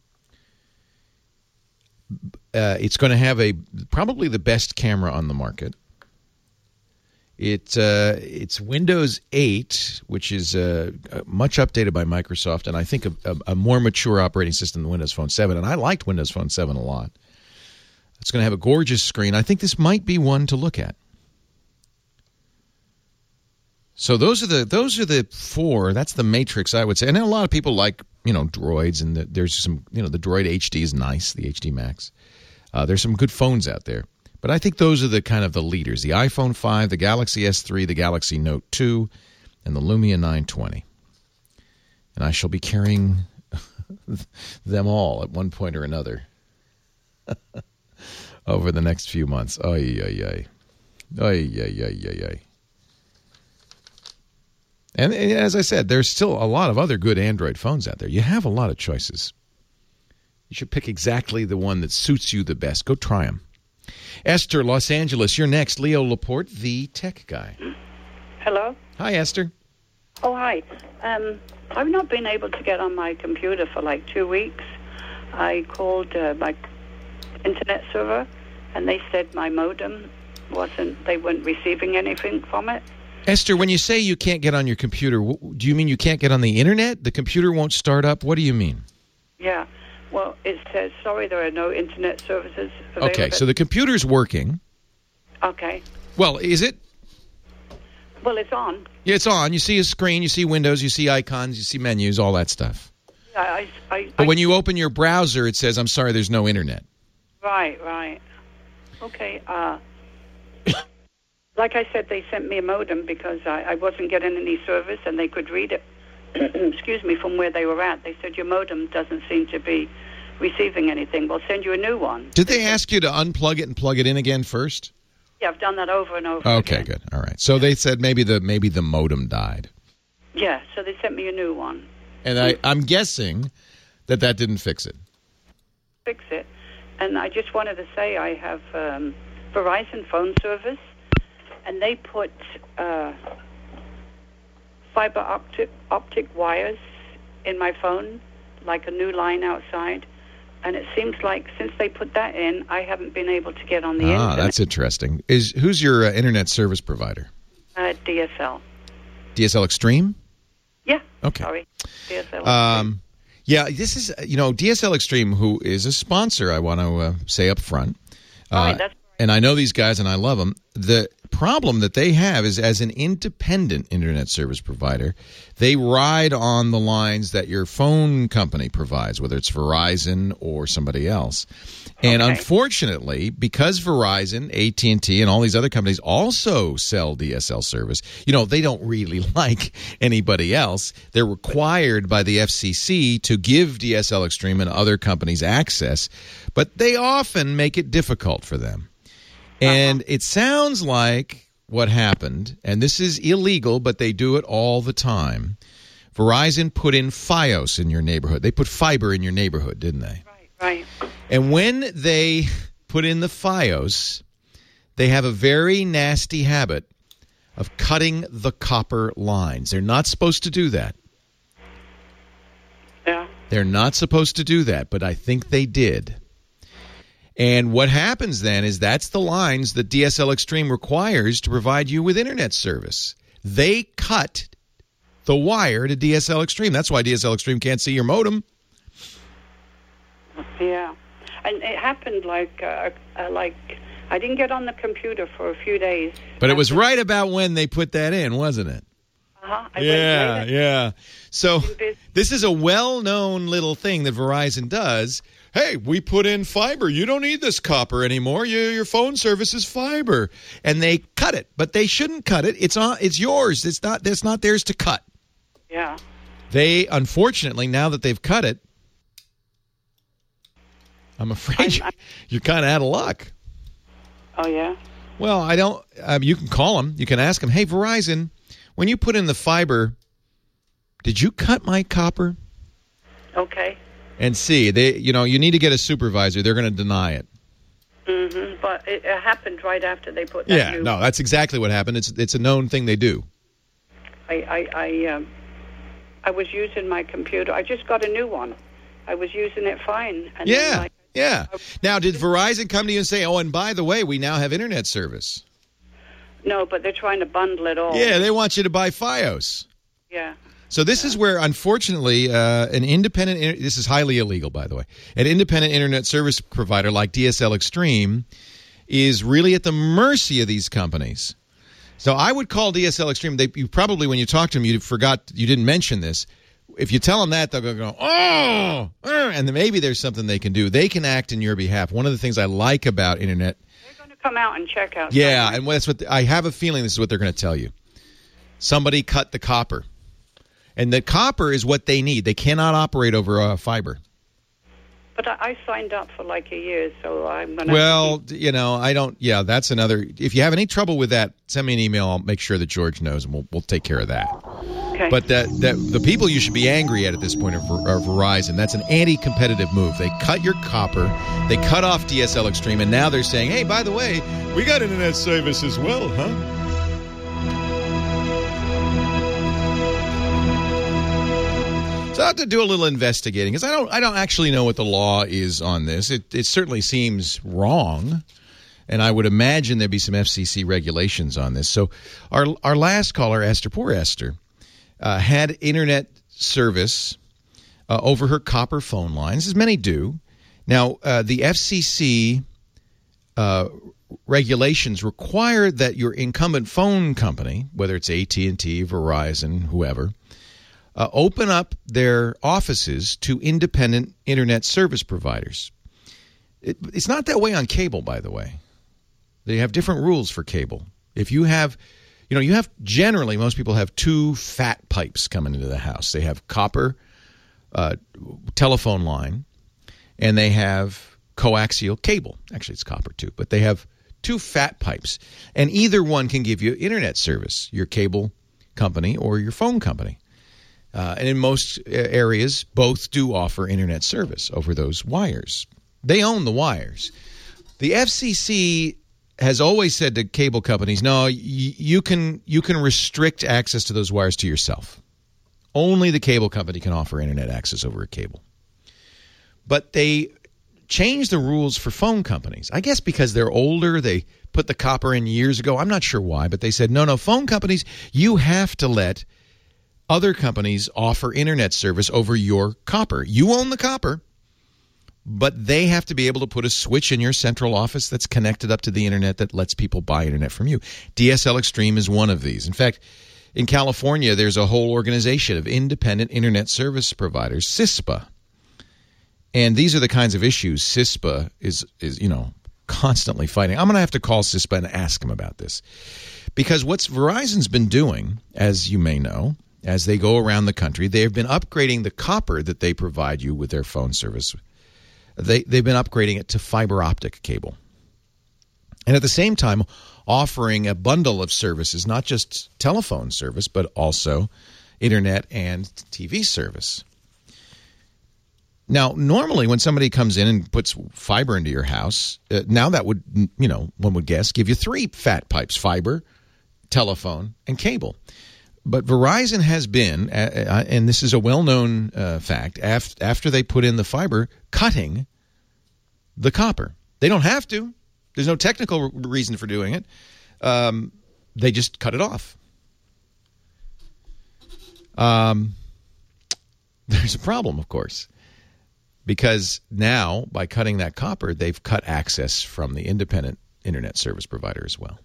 It's going to have probably the best camera on the market. It's Windows 8, which is much updated by Microsoft, and I think a more mature operating system than Windows Phone 7. And I liked Windows Phone 7 a lot. It's going to have a gorgeous screen. I think this might be one to look at. So those are the four. That's the matrix, I would say. And a lot of people like Droids, and there's some the Droid HD is nice, the HD Max. There's some good phones out there. But I think those are the kind of the leaders. The iPhone 5, the Galaxy S3, the Galaxy Note 2, and the Lumia 920. And I shall be carrying them all at one point or another over the next few months. Ay, ay, ay. Ay, ay, ay, ay, ay. And as I said, there's still a lot of other good Android phones out there. You have a lot of choices. You should pick exactly the one that suits you the best. Go try them. Esther, Los Angeles, you're next. Leo Laporte, the tech guy. Hello? Hi, Esther. Oh, hi. I've not been able to get on my computer for like 2 weeks. I called my internet server, and they said my modem they weren't receiving anything from it. Esther, when you say you can't get on your computer, do you mean you can't get on the internet? The computer won't start up? What do you mean? Yeah. Well, it says, sorry, there are no internet services available. Okay, so the computer's working. Okay. Well, is it? Well, it's on. Yeah, it's on. You see a screen, you see windows, you see icons, you see menus, all that stuff. Yeah, But when you open your browser, it says, I'm sorry, there's no internet. Right. Okay. Like I said, they sent me a modem because I wasn't getting any service, and they could read it, excuse me, from where they were at. They said, your modem doesn't seem to be receiving anything. We'll send you a new one. Did they ask you to unplug it and plug it in again first? Yeah, I've done that over and over Okay, again. good. All right. So they said maybe the modem died. Yeah, so they sent me a new one. And I'm guessing that didn't fix it. Fix it. And I just wanted to say I have Verizon phone service, and they put fiber optic wires in my phone, like a new line outside. And it seems like since they put that in, I haven't been able to get on the internet. That's interesting. Who's your internet service provider? DSL. DSL Extreme? Yeah. Okay. Sorry. DSL. Yeah, this is, DSL Extreme, who is a sponsor, I want to say up front. Right, that's and I know these guys and I love them. The problem that they have is, as an independent internet service provider, they ride on the lines that your phone company provides, whether it's Verizon or somebody else. And unfortunately, because Verizon, AT&T, and all these other companies also sell DSL service, they don't really like anybody else. They're required by the FCC to give DSL Extreme and other companies access, but they often make it difficult for them. And it sounds like what happened, and this is illegal, but they do it all the time. Verizon put in Fios in your neighborhood. They put fiber in your neighborhood, didn't they? Right. And when they put in the Fios, they have a very nasty habit of cutting the copper lines. They're not supposed to do that. Yeah. They're not supposed to do that, but I think they did. And what happens then is that's the lines that DSL Extreme requires to provide you with internet service. They cut the wire to DSL Extreme. That's why DSL Extreme can't see your modem. Yeah. And it happened like I didn't get on the computer for a few days. But it was right about when they put that in, wasn't it? Yeah. So this is a well-known little thing that Verizon does. Hey, we put in fiber. You don't need this copper anymore. Your phone service is fiber. And they cut it, but they shouldn't cut it. It's yours. It's not theirs to cut. Yeah. They, unfortunately, now that they've cut it, I'm afraid you're kind of out of luck. Oh, yeah? Well, I don't. You can call them. You can ask them, hey, Verizon, when you put in the fiber, did you cut my copper? Okay. And see, you need to get a supervisor. They're going to deny it. Mm-hmm. But it happened right after they put that new... No, that's exactly what happened. It's a known thing they do. I was using my computer. I just got a new one. I was using it fine. And yeah. Now, did Verizon come to you and say, oh, and by the way, we now have internet service? No, but they're trying to bundle it all. Yeah, they want you to buy Fios. Yeah. So this is where, unfortunately, an independent – this is highly illegal, by the way – an independent internet service provider like DSL Extreme is really at the mercy of these companies. So I would call DSL Extreme. You probably, when you talk to them, you didn't mention this. If you tell them that, they'll go, oh, and then maybe there's something they can do. They can act in your behalf. One of the things I like about internet. They're going to come out and check out. Yeah, and that's what I have a feeling this is what they're going to tell you. Somebody cut the copper. And the copper is what they need. They cannot operate over fiber. But I signed up for like a year, so I'm going to... Well, I don't... Yeah, that's another... If you have any trouble with that, send me an email. I'll make sure that George knows, and we'll take care of that. Okay. But the people you should be angry at this point are Verizon. That's an anti-competitive move. They cut your copper. They cut off DSL Extreme, and now they're saying, hey, by the way, we got internet service as well, huh? So I have to do a little investigating because I don't actually know what the law is on this. It certainly seems wrong, and I would imagine there'd be some FCC regulations on this. So our last caller, Esther, poor Esther, had internet service over her copper phone lines, as many do. Now the FCC regulations require that your incumbent phone company, whether it's AT&T, Verizon, whoever, open up their offices to independent internet service providers. It's not that way on cable, by the way. They have different rules for cable. If you have, generally most people have two fat pipes coming into the house. They have copper telephone line, and they have coaxial cable. Actually, it's copper too, but they have two fat pipes, and either one can give you internet service, your cable company or your phone company. And in most areas, both do offer internet service over those wires. They own the wires. The FCC has always said to cable companies, no, you can restrict access to those wires to yourself. Only the cable company can offer internet access over a cable. But they changed the rules for phone companies. I guess because they're older, they put the copper in years ago. I'm not sure why, but they said, no, phone companies, you have to let other companies offer internet service over your copper. You own the copper, but they have to be able to put a switch in your central office that's connected up to the internet that lets people buy internet from you. DSL Extreme is one of these. In fact, in California, there's a whole organization of independent internet service providers, CISPA. And these are the kinds of issues CISPA is constantly fighting. I'm going to have to call CISPA and ask them about this. Because what Verizon's been doing, as you may know, as they go around the country, they have been upgrading the copper that they provide you with their phone service. They've been upgrading it to fiber optic cable. And at the same time, offering a bundle of services, not just telephone service, but also internet and TV service. Now, normally when somebody comes in and puts fiber into your house, now that would, one would guess, give you three fat pipes: fiber, telephone, and cable. But Verizon has been, and this is a well-known fact, after they put in the fiber, cutting the copper. They don't have to. There's no technical reason for doing it. They just cut it off. There's a problem, of course, because now by cutting that copper, they've cut access from the independent internet service provider as well.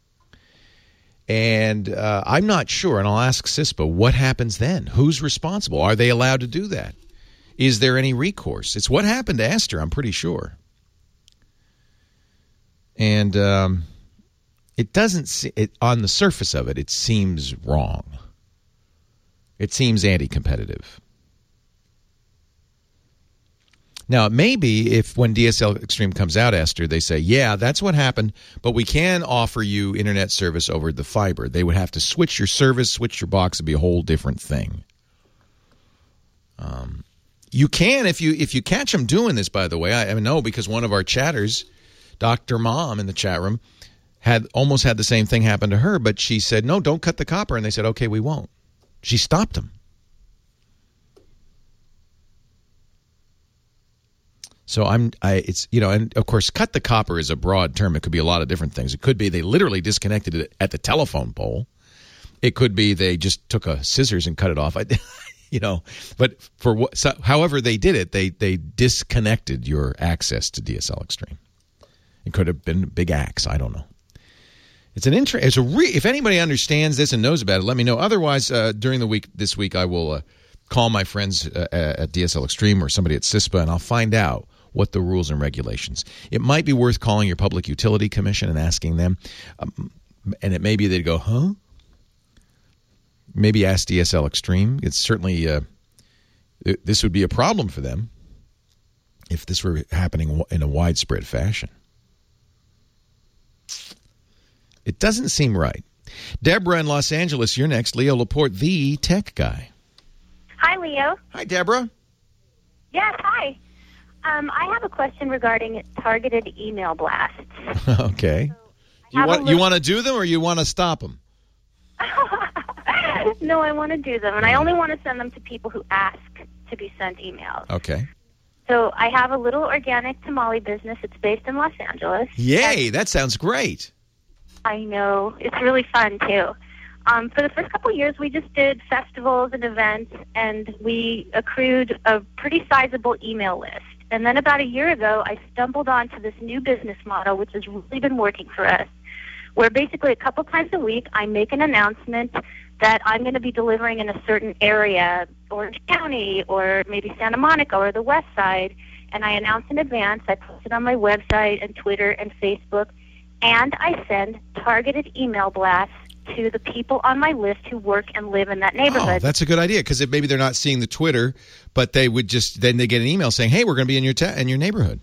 And I'm not sure, and I'll ask CISPA, what happens then? Who's responsible? Are they allowed to do that? Is there any recourse? It's what happened to Esther, I'm pretty sure. And it doesn't on the surface of it, it seems wrong. It seems anti-competitive. Now, it may be if when DSL Extreme comes out, Esther, they say, yeah, that's what happened, but we can offer you internet service over the fiber. They would have to switch your service, switch your box. It'd be a whole different thing. You can, if you catch them doing this, by the way. I know because one of our chatters, Dr. Mom in the chat room, had almost had the same thing happen to her, but she said, no, don't cut the copper. And they said, okay, we won't. She stopped them. So it's, and of course, cut the copper is a broad term. It could be a lot of different things. It could be they literally disconnected it at the telephone pole. It could be they just took a scissors and cut it off. But however they did it, they disconnected your access to DSL Extreme. It could have been a big axe. I don't know. It's an if anybody understands this and knows about it, let me know. Otherwise, during the week this week, I will call my friends at DSL Extreme or somebody at CISPA, and I'll find out what the rules and regulations. It might be worth calling your Public Utility Commission and asking them. And it may be they'd go, huh? Maybe ask DSL Extreme. It's certainly, this would be a problem for them if this were happening in a widespread fashion. It doesn't seem right. Deborah in Los Angeles, you're next. Leo Laporte, the tech guy. Hi, Leo. Hi, Deborah. Yes, hi. I have a question regarding targeted email blasts. Okay. You want to do them or you want to stop them? No, I want to do them, and I only want to send them to people who ask to be sent emails. Okay. So I have a little organic tamale business. It's based in Los Angeles. Yay, that sounds great. I know. It's really fun, too. For the first couple of years, we just did festivals and events, and we accrued a pretty sizable email list. And then about a year ago, I stumbled onto this new business model, which has really been working for us, where basically a couple times a week, I make an announcement that I'm going to be delivering in a certain area, Orange County, or maybe Santa Monica, or the West Side, and I announce in advance. I post it on my website and Twitter and Facebook, and I send targeted email blasts to the people on my list who work and live in that neighborhood. Oh, that's a good idea, because maybe they're not seeing the Twitter, but they would then they get an email saying, hey, we're going to be in your neighborhood.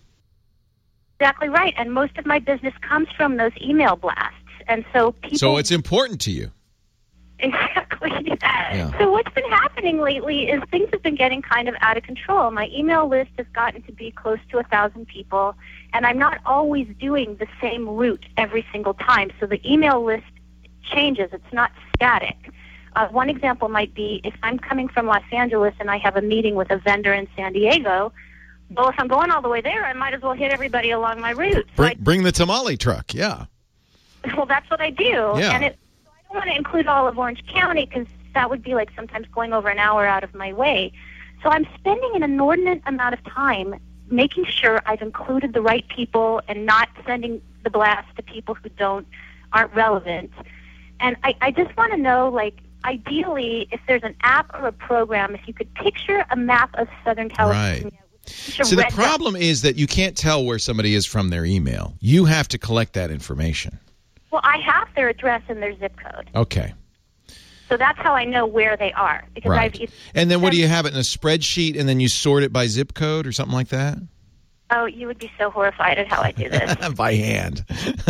Exactly right, and most of my business comes from those email blasts. And so people... So it's important to you. Exactly. Yeah. So what's been happening lately is things have been getting kind of out of control. My email list has gotten to be close to 1,000 people, and I'm not always doing the same route every single time. So the email list changes. It's not static. One example might be if I'm coming from Los Angeles and I have a meeting with a vendor in San Diego, well, if I'm going all the way there, I might as well hit everybody along my route. So Bring the tamale truck, yeah. Well, that's what I do. Yeah. And I don't want to include all of Orange County because that would be like sometimes going over an hour out of my way. So I'm spending an inordinate amount of time making sure I've included the right people and not sending the blast to people who aren't relevant. And I just want to know, like, ideally, if there's an app or a program, if you could picture a map of Southern California. Right. So the problem is that you can't tell where somebody is from their email. You have to collect that information. Well, I have their address and their zip code. Okay. So that's how I know where they are. Because Right. And then what do you have it in a spreadsheet and then you sort it by zip code or something like that? Oh, you would be so horrified at how I do this. By hand.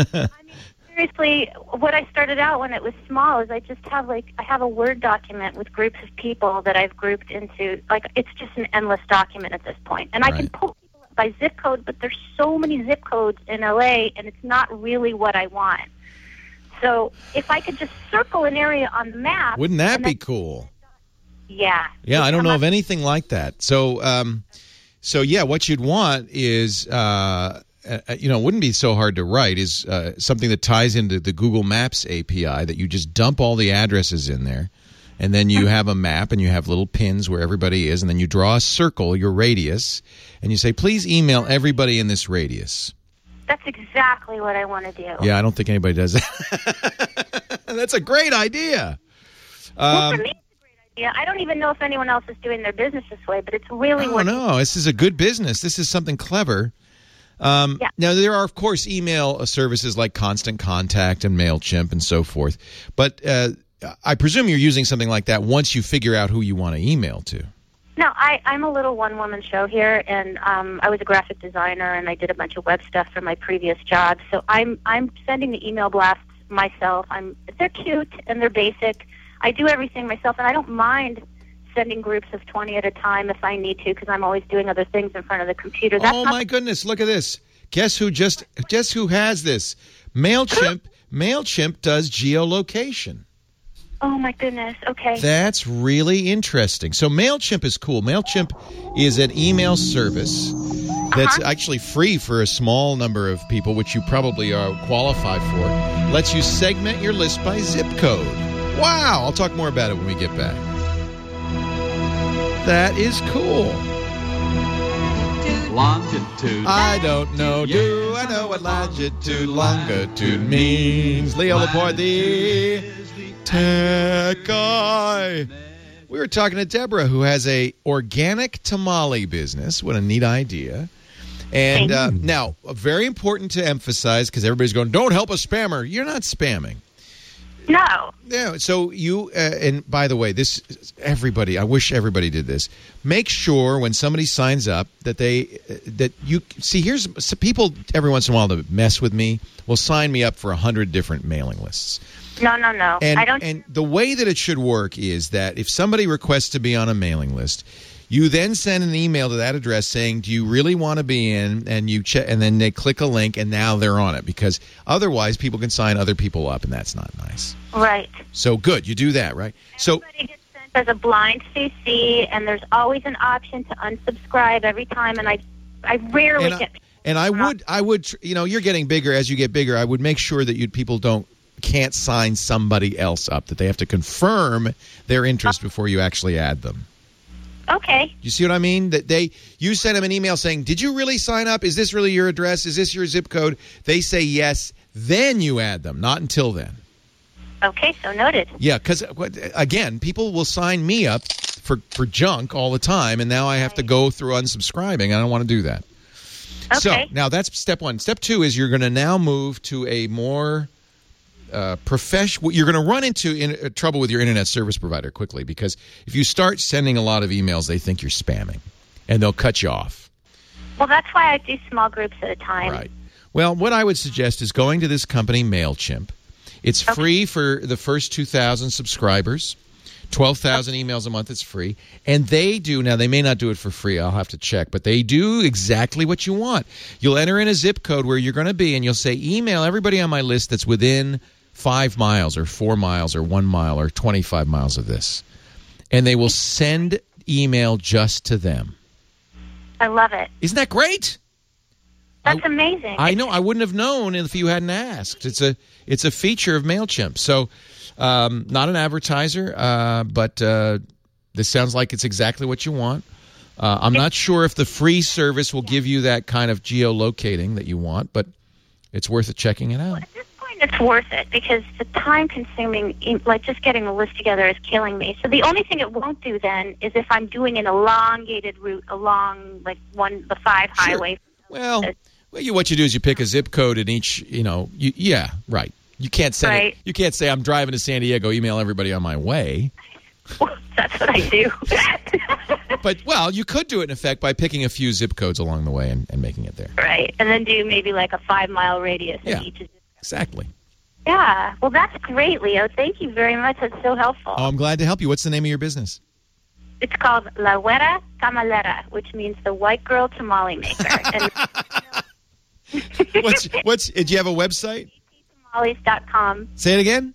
Seriously, what I started out when it was small is I have a Word document with groups of people that I've grouped into, like, it's just an endless document at this point. And I can pull people up by zip code, but there's so many zip codes in LA, and it's not really what I want. So if I could just circle an area on the map. Wouldn't that be cool? Yeah. Yeah, I don't know of anything like that. So, yeah, what you'd want is... it wouldn't be so hard to write, is something that ties into the Google Maps API, that you just dump all the addresses in there, and then you have a map, and you have little pins where everybody is, and then you draw a circle, your radius, and you say, please email everybody in this radius. That's exactly what I want to do. Yeah, I don't think anybody does that. That's a great idea. Well, for me, it's a great idea. I don't even know if anyone else is doing their business this way, but it's really working. No, this is a good business. This is something clever. Now, there are, of course, email services like Constant Contact and MailChimp and so forth. But I presume you're using something like that once you figure out who you want to email to. No, I'm a little one-woman show here, and I was a graphic designer, and I did a bunch of web stuff for my previous job. So I'm sending the email blasts myself. They're cute, and they're basic. I do everything myself, and I don't mind sending groups of 20 at a time if I need to, because I'm always doing other things in front of the computer. My goodness, look at this. Guess who has this? MailChimp does geolocation. Oh, my goodness. Okay. That's really interesting. So MailChimp is cool. MailChimp is an email service that's actually free for a small number of people, which you probably are qualified for. Lets you segment your list by zip code. Wow. I'll talk more about it when we get back. That is cool. Longitude. I don't know. Do I know what longitude means? Leo Laporte, the Tech Guy. We were talking to Deborah, who has a organic tamale business. What a neat idea. And now, very important to emphasize, because everybody's going, don't help a spammer. You're not spamming. No. Yeah. So you, and by the way, I wish everybody did this. Make sure when somebody signs up that here's some people every once in a while to mess with me will sign me up for 100 different mailing lists. No. And, I don't. And the way that it should work is that if somebody requests to be on a mailing list, you then send an email to that address saying, do you really want to be in? And you check, and then they click a link, and now they're on it, because otherwise people can sign other people up, and that's not nice. Right. So good, you do that, right? Everybody gets sent as a blind CC, and there's always an option to unsubscribe every time, and I rarely get. And I would, you're getting bigger as you get bigger. I would make sure that people don't can't sign somebody else up, that they have to confirm their interest before you actually add them. Okay. You see what I mean? That you send them an email saying, did you really sign up? Is this really your address? Is this your zip code? They say yes. Then you add them, not until then. Okay, so noted. Yeah, because, again, people will sign me up for junk all the time, and now I have to go through unsubscribing. I don't want to do that. Okay. So now that's step one. Step two is you're going to now move to a more professional. You're going to run into trouble with your internet service provider quickly, because if you start sending a lot of emails, they think you're spamming, and they'll cut you off. Well, that's why I do small groups at a time. Right. Well, what I would suggest is going to this company, MailChimp. It's free for the first 2,000 subscribers. 12,000 emails a month, it's free. And they do, now they may not do it for free, I'll have to check, but they do exactly what you want. You'll enter in a zip code where you're going to be, and you'll say, email everybody on my list that's within 5 miles or 4 miles or 1 mile or 25 miles of this. And they will send email just to them. I love it. Isn't that great? That's amazing. I know. I wouldn't have known if you hadn't asked. It's a feature of MailChimp. So not an advertiser, but this sounds like it's exactly what you want. I'm not sure if the free service will give you that kind of geolocating that you want, but it's worth it checking it out. Well, at this point, it's worth it, because the time-consuming, like just getting the list together, is killing me. So the only thing it won't do then is if I'm doing an elongated route along like the 5 highway. Well, what you do is you pick a zip code in each, yeah, right. You can't say You can't say I'm driving to San Diego, email everybody on my way. Well, that's what I do. But, you could do it in effect by picking a few zip codes along the way and making it there. Right, and then do maybe like a 5-mile radius in each zip code. Exactly. Yeah, well, that's great, Leo. Thank you very much. That's so helpful. Oh, I'm glad to help you. What's the name of your business? It's called La Güera Tamalera, which means the white girl tamale maker. And do you have a website? GTtamales.com. Say it again?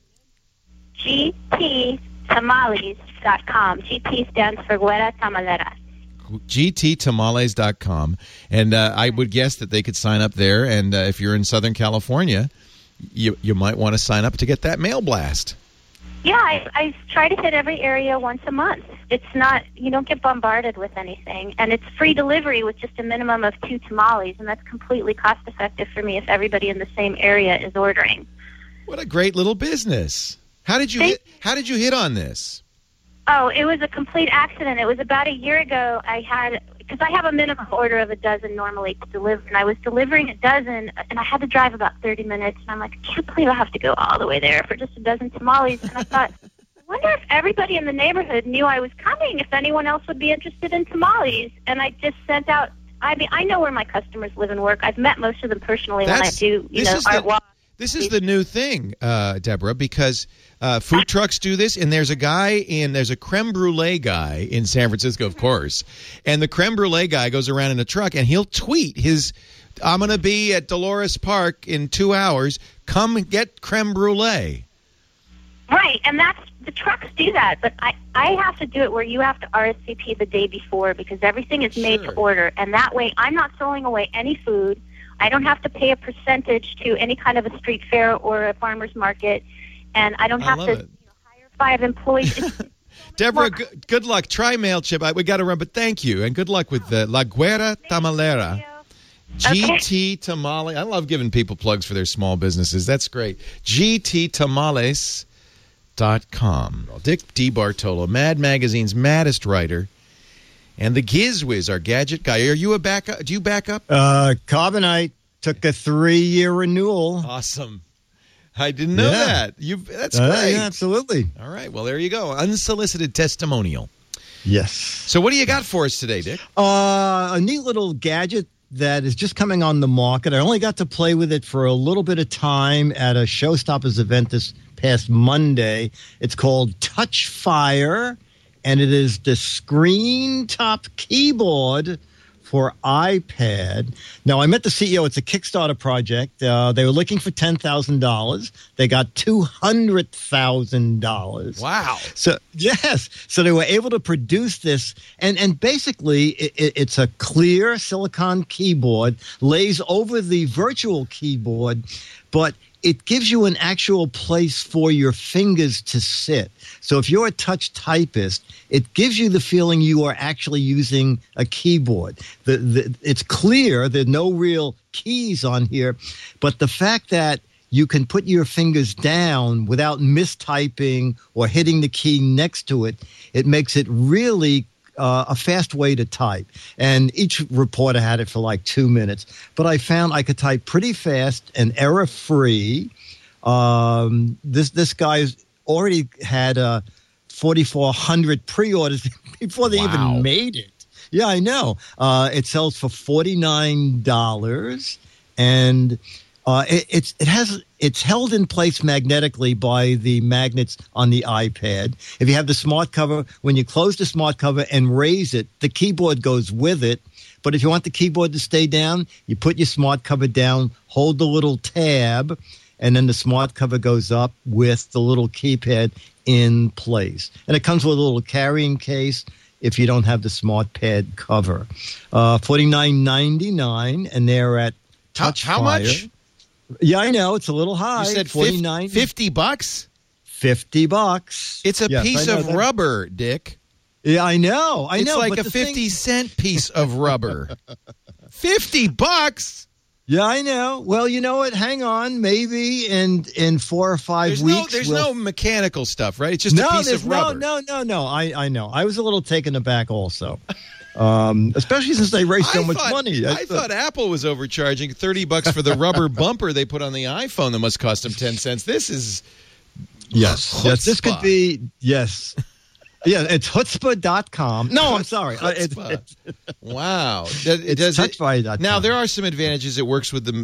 GTtamales.com. GT stands for Güera Tamalera. GTtamales.com. And I would guess that they could sign up there. And if you're in Southern California, you might want to sign up to get that mail blast. Yeah, I try to hit every area once a month. It's not, you don't get bombarded with anything. And it's free delivery with just a minimum of 2 tamales, and that's completely cost-effective for me if everybody in the same area is ordering. What a great little business. How did you hit on this? Oh, it was a complete accident. It was about a year ago. Because I have a minimum order of a dozen normally to deliver, and I was delivering a dozen, and I had to drive about 30 minutes, and I'm like, I can't believe I have to go all the way there for just a dozen tamales. And I thought, I wonder if everybody in the neighborhood knew I was coming, if anyone else would be interested in tamales. And I just sent out, I know where my customers live and work. I've met most of them personally when I do, art walks. This is the new thing, Deborah, because food trucks do this, and there's a creme brulee guy in San Francisco, of course, and the creme brulee guy goes around in a truck, and he'll tweet I'm going to be at Dolores Park in 2 hours, come get creme brulee. Right, and the trucks do that, but I have to do it where you have to RSVP the day before, because everything is made to order, and that way I'm not throwing away any food. I don't have to pay a percentage to any kind of a street fair or a farmer's market, and I don't have to hire 5 employees. Deborah, good luck. Try MailChimp. We got to run, but thank you, and good luck with La Güera Tamalera. GT Tamale. I love giving people plugs for their small businesses. That's great. GTtamales.com. Dick DeBartolo, Mad Magazine's maddest writer. And the GizWiz, our gadget guy. Are you a backup? Do you back up? Carbonite took a 3-year renewal. Awesome. I didn't know that. That's great. Yeah, absolutely. All right. Well, there you go. Unsolicited testimonial. Yes. So what do you got for us today, Dick? A neat little gadget that is just coming on the market. I only got to play with it for a little bit of time at a Showstoppers event this past Monday. It's called TouchFire. And it is the screen top keyboard for iPad. Now, I met the CEO. It's a Kickstarter project. They were looking for $10,000. They got $200,000. Wow. So, yes. So they were able to produce this. And basically, it's a clear silicon keyboard, lays over the virtual keyboard, but it gives you an actual place for your fingers to sit. So if you're a touch typist, it gives you the feeling you are actually using a keyboard. It's clear there are no real keys on here, but the fact that you can put your fingers down without mistyping or hitting the key next to it, it makes it really a fast way to type. And each reporter had it for like 2 minutes. But I found I could type pretty fast and error-free. This guy's already had 4,400 pre-orders before they even made it. Yeah, I know. It sells for $49, and it's held in place magnetically by the magnets on the iPad. If you have the smart cover, when you close the smart cover and raise it, the keyboard goes with it. But if you want the keyboard to stay down, you put your smart cover down, hold the little tab, and then the smart cover goes up with the little keypad in place. And it comes with a little carrying case if you don't have the smart pad cover. $49.99, and they're at Touchfire. How much? Yeah, I know. It's a little high. You said $50? $50? $50. It's a piece of rubber, Dick. Yeah, I know. It's like a 50-cent piece of rubber. $50? Yeah, I know. Well, you know what? Hang on. Maybe in 4 or 5 weeks. There's no mechanical stuff, right? It's just a piece of rubber. No. I know. I was a little taken aback also. Especially since they raised so much money. I thought Apple was overcharging $30 for the rubber bumper they put on the iPhone that must cost them 10 cents. This is yes. This could be Yeah, it's chutzpah.com. No, I'm sorry. Wow. It's touchfire.com. Now there are some advantages. It works with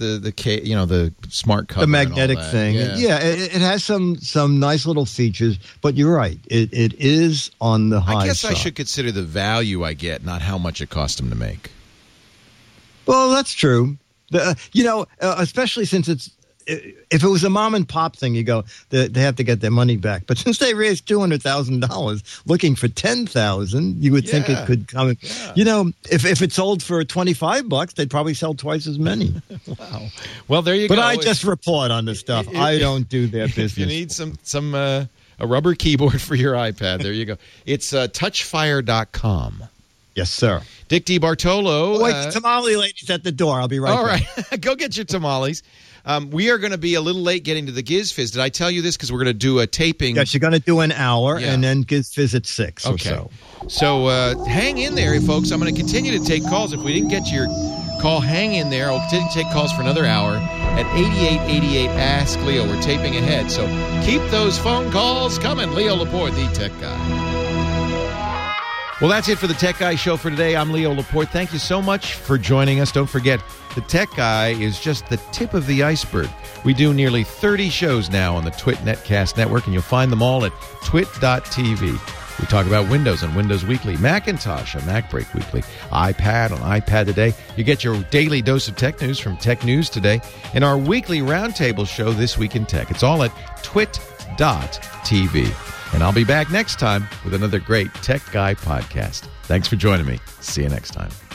the smart cover, the magnetic and all that. thing. It has some nice little features, but you're right. It is on the high side. I guess I should consider the value I get, not how much it cost them to make. Well, that's true. Especially since if it was a mom and pop thing, you go, they have to get their money back. But since they raised $200,000 looking for $10,000, you would think it could come. Yeah. If it sold for $25, they'd probably sell twice as many. Wow. Well, there you go. But I just report on this stuff. I don't do their business. If you need a rubber keyboard for your iPad, there you go. It's touchfire.com. Yes, sir. Dick DeBartolo. Wait, the tamale lady's at the door. I'll be right back. All right. Go get your tamales. We are going to be a little late getting to the Giz Fizz. Did I tell you this? Because we're going to do a taping. Yes, you're going to do an hour, and then Giz Fizz at 6 or so. So hang in there, folks. I'm going to continue to take calls. If we didn't get to your call, hang in there. I'll continue to take calls for another hour at 8888 Ask Leo. We're taping ahead. So keep those phone calls coming. Leo Laporte, the Tech Guy. Well, that's it for the Tech Guy Show for today. I'm Leo Laporte. Thank you so much for joining us. Don't forget, the Tech Guy is just the tip of the iceberg. We do nearly 30 shows now on the Twit Netcast Network, and you'll find them all at twit.tv. We talk about Windows on Windows Weekly, Macintosh on MacBreak Weekly, iPad on iPad Today. You get your daily dose of tech news from Tech News Today, and our weekly roundtable show, This Week in Tech. It's all at twit.tv. And I'll be back next time with another great Tech Guy podcast. Thanks for joining me. See you next time.